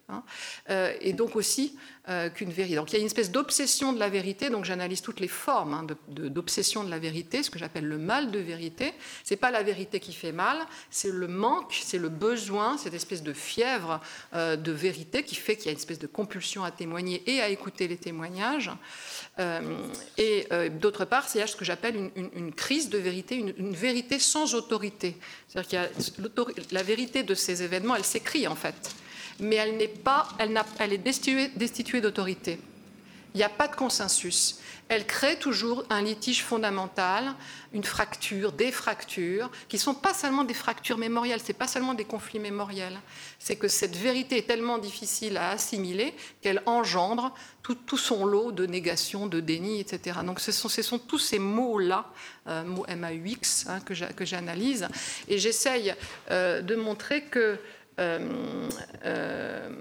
[SPEAKER 2] Hein, euh, et donc aussi euh, qu'une vérité. Donc il y a une espèce d'obsession de la vérité, donc j'analyse toutes les formes hein, de, de, d'obsession de la vérité, ce que j'appelle le mal de vérité. Ce n'est pas la vérité qui fait mal, c'est le manque, c'est le besoin, cette espèce de fièvre euh, de vérité qui fait qu'il y a une espèce de compulsion à témoigner et à écouter les témoignages. Euh, et euh, d'autre part, c'est ce que j'appelle une, une, une crise de vérité, une, une vérité sans autorité. C'est-à-dire qu'il y a la vérité de ces événements, elle s'écrit en fait. Mais elle n'est pas, elle, n'a, elle est destituée, destituée d'autorité. Il n'y a pas de consensus. Elle crée toujours un litige fondamental, une fracture, des fractures, qui ne sont pas seulement des fractures mémorielles, ce n'est pas seulement des conflits mémoriels. C'est que cette vérité est tellement difficile à assimiler qu'elle engendre tout, tout son lot de négation, de déni, et cetera. Donc ce sont, ce sont tous ces mots-là, euh, mots M A U X, hein, que, que j'analyse, et j'essaye euh, de montrer que Euh, euh,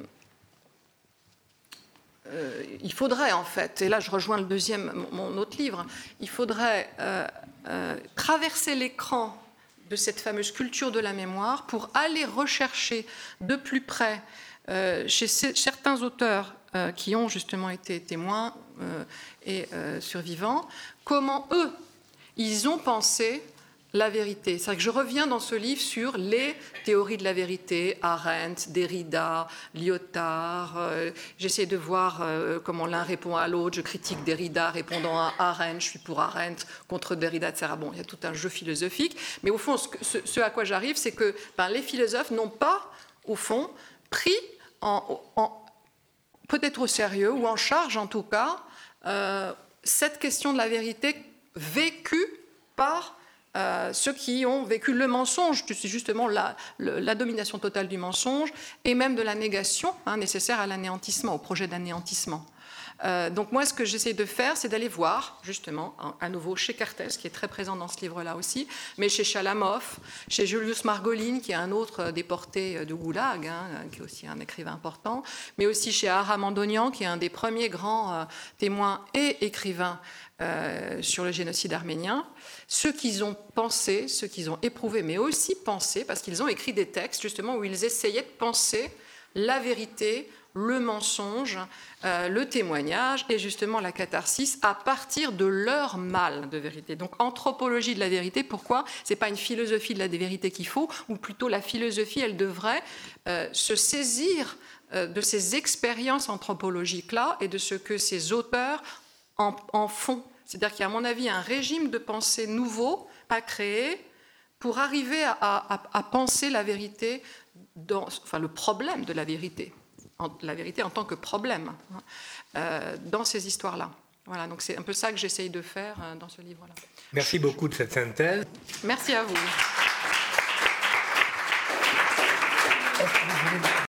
[SPEAKER 2] euh, il faudrait en fait, et là je rejoins le deuxième, mon, mon autre livre, il faudrait euh, euh, traverser l'écran de cette fameuse culture de la mémoire pour aller rechercher de plus près euh, chez c- certains auteurs euh, qui ont justement été témoins euh, et euh, survivants, comment eux, ils ont pensé la vérité. C'est vrai que je reviens dans ce livre sur les théories de la vérité, Arendt, Derrida, Lyotard. Euh, j'essaie de voir euh, comment l'un répond à l'autre. Je critique Derrida répondant à Arendt. Je suis pour Arendt contre Derrida, et cetera. Bon, il y a tout un jeu philosophique. Mais au fond, ce, ce, ce à quoi j'arrive, c'est que ben, les philosophes n'ont pas, au fond, pris en, en, peut-être au sérieux, ou en charge en tout cas, euh, cette question de la vérité vécue par Euh, ceux qui ont vécu le mensonge, c'est justement la, le, la domination totale du mensonge et même de la négation hein, nécessaire à l'anéantissement, au projet d'anéantissement. Euh, donc moi, ce que j'essaie de faire, c'est d'aller voir, justement, à nouveau chez Cartès, qui est très présent dans ce livre-là aussi, mais chez Chalamov, chez Julius Margolin, qui est un autre déporté du Goulag, hein, qui est aussi un écrivain important, mais aussi chez Ara Mandonian, qui est un des premiers grands euh, témoins et écrivains euh, sur le génocide arménien. Ceux qu'ils ont pensé, ceux qu'ils ont éprouvé, mais aussi pensé, parce qu'ils ont écrit des textes, justement, où ils essayaient de penser la vérité, le mensonge, euh, le témoignage et justement la catharsis à partir de leur mal de vérité. Donc anthropologie de la vérité, pourquoi ? Ce n'est pas une philosophie de la vérité qu'il faut, ou plutôt la philosophie, elle devrait euh, se saisir euh, de ces expériences anthropologiques-là et de ce que ces auteurs en, en font. C'est-à-dire qu'il y a à mon avis un régime de pensée nouveau à créer pour arriver à, à, à penser la vérité, dans, enfin le problème de la vérité. La vérité en tant que problème euh, dans ces histoires-là. Voilà, donc c'est un peu ça que j'essaye de faire euh, dans ce livre-là.
[SPEAKER 1] Merci beaucoup de cette synthèse.
[SPEAKER 2] Merci à vous.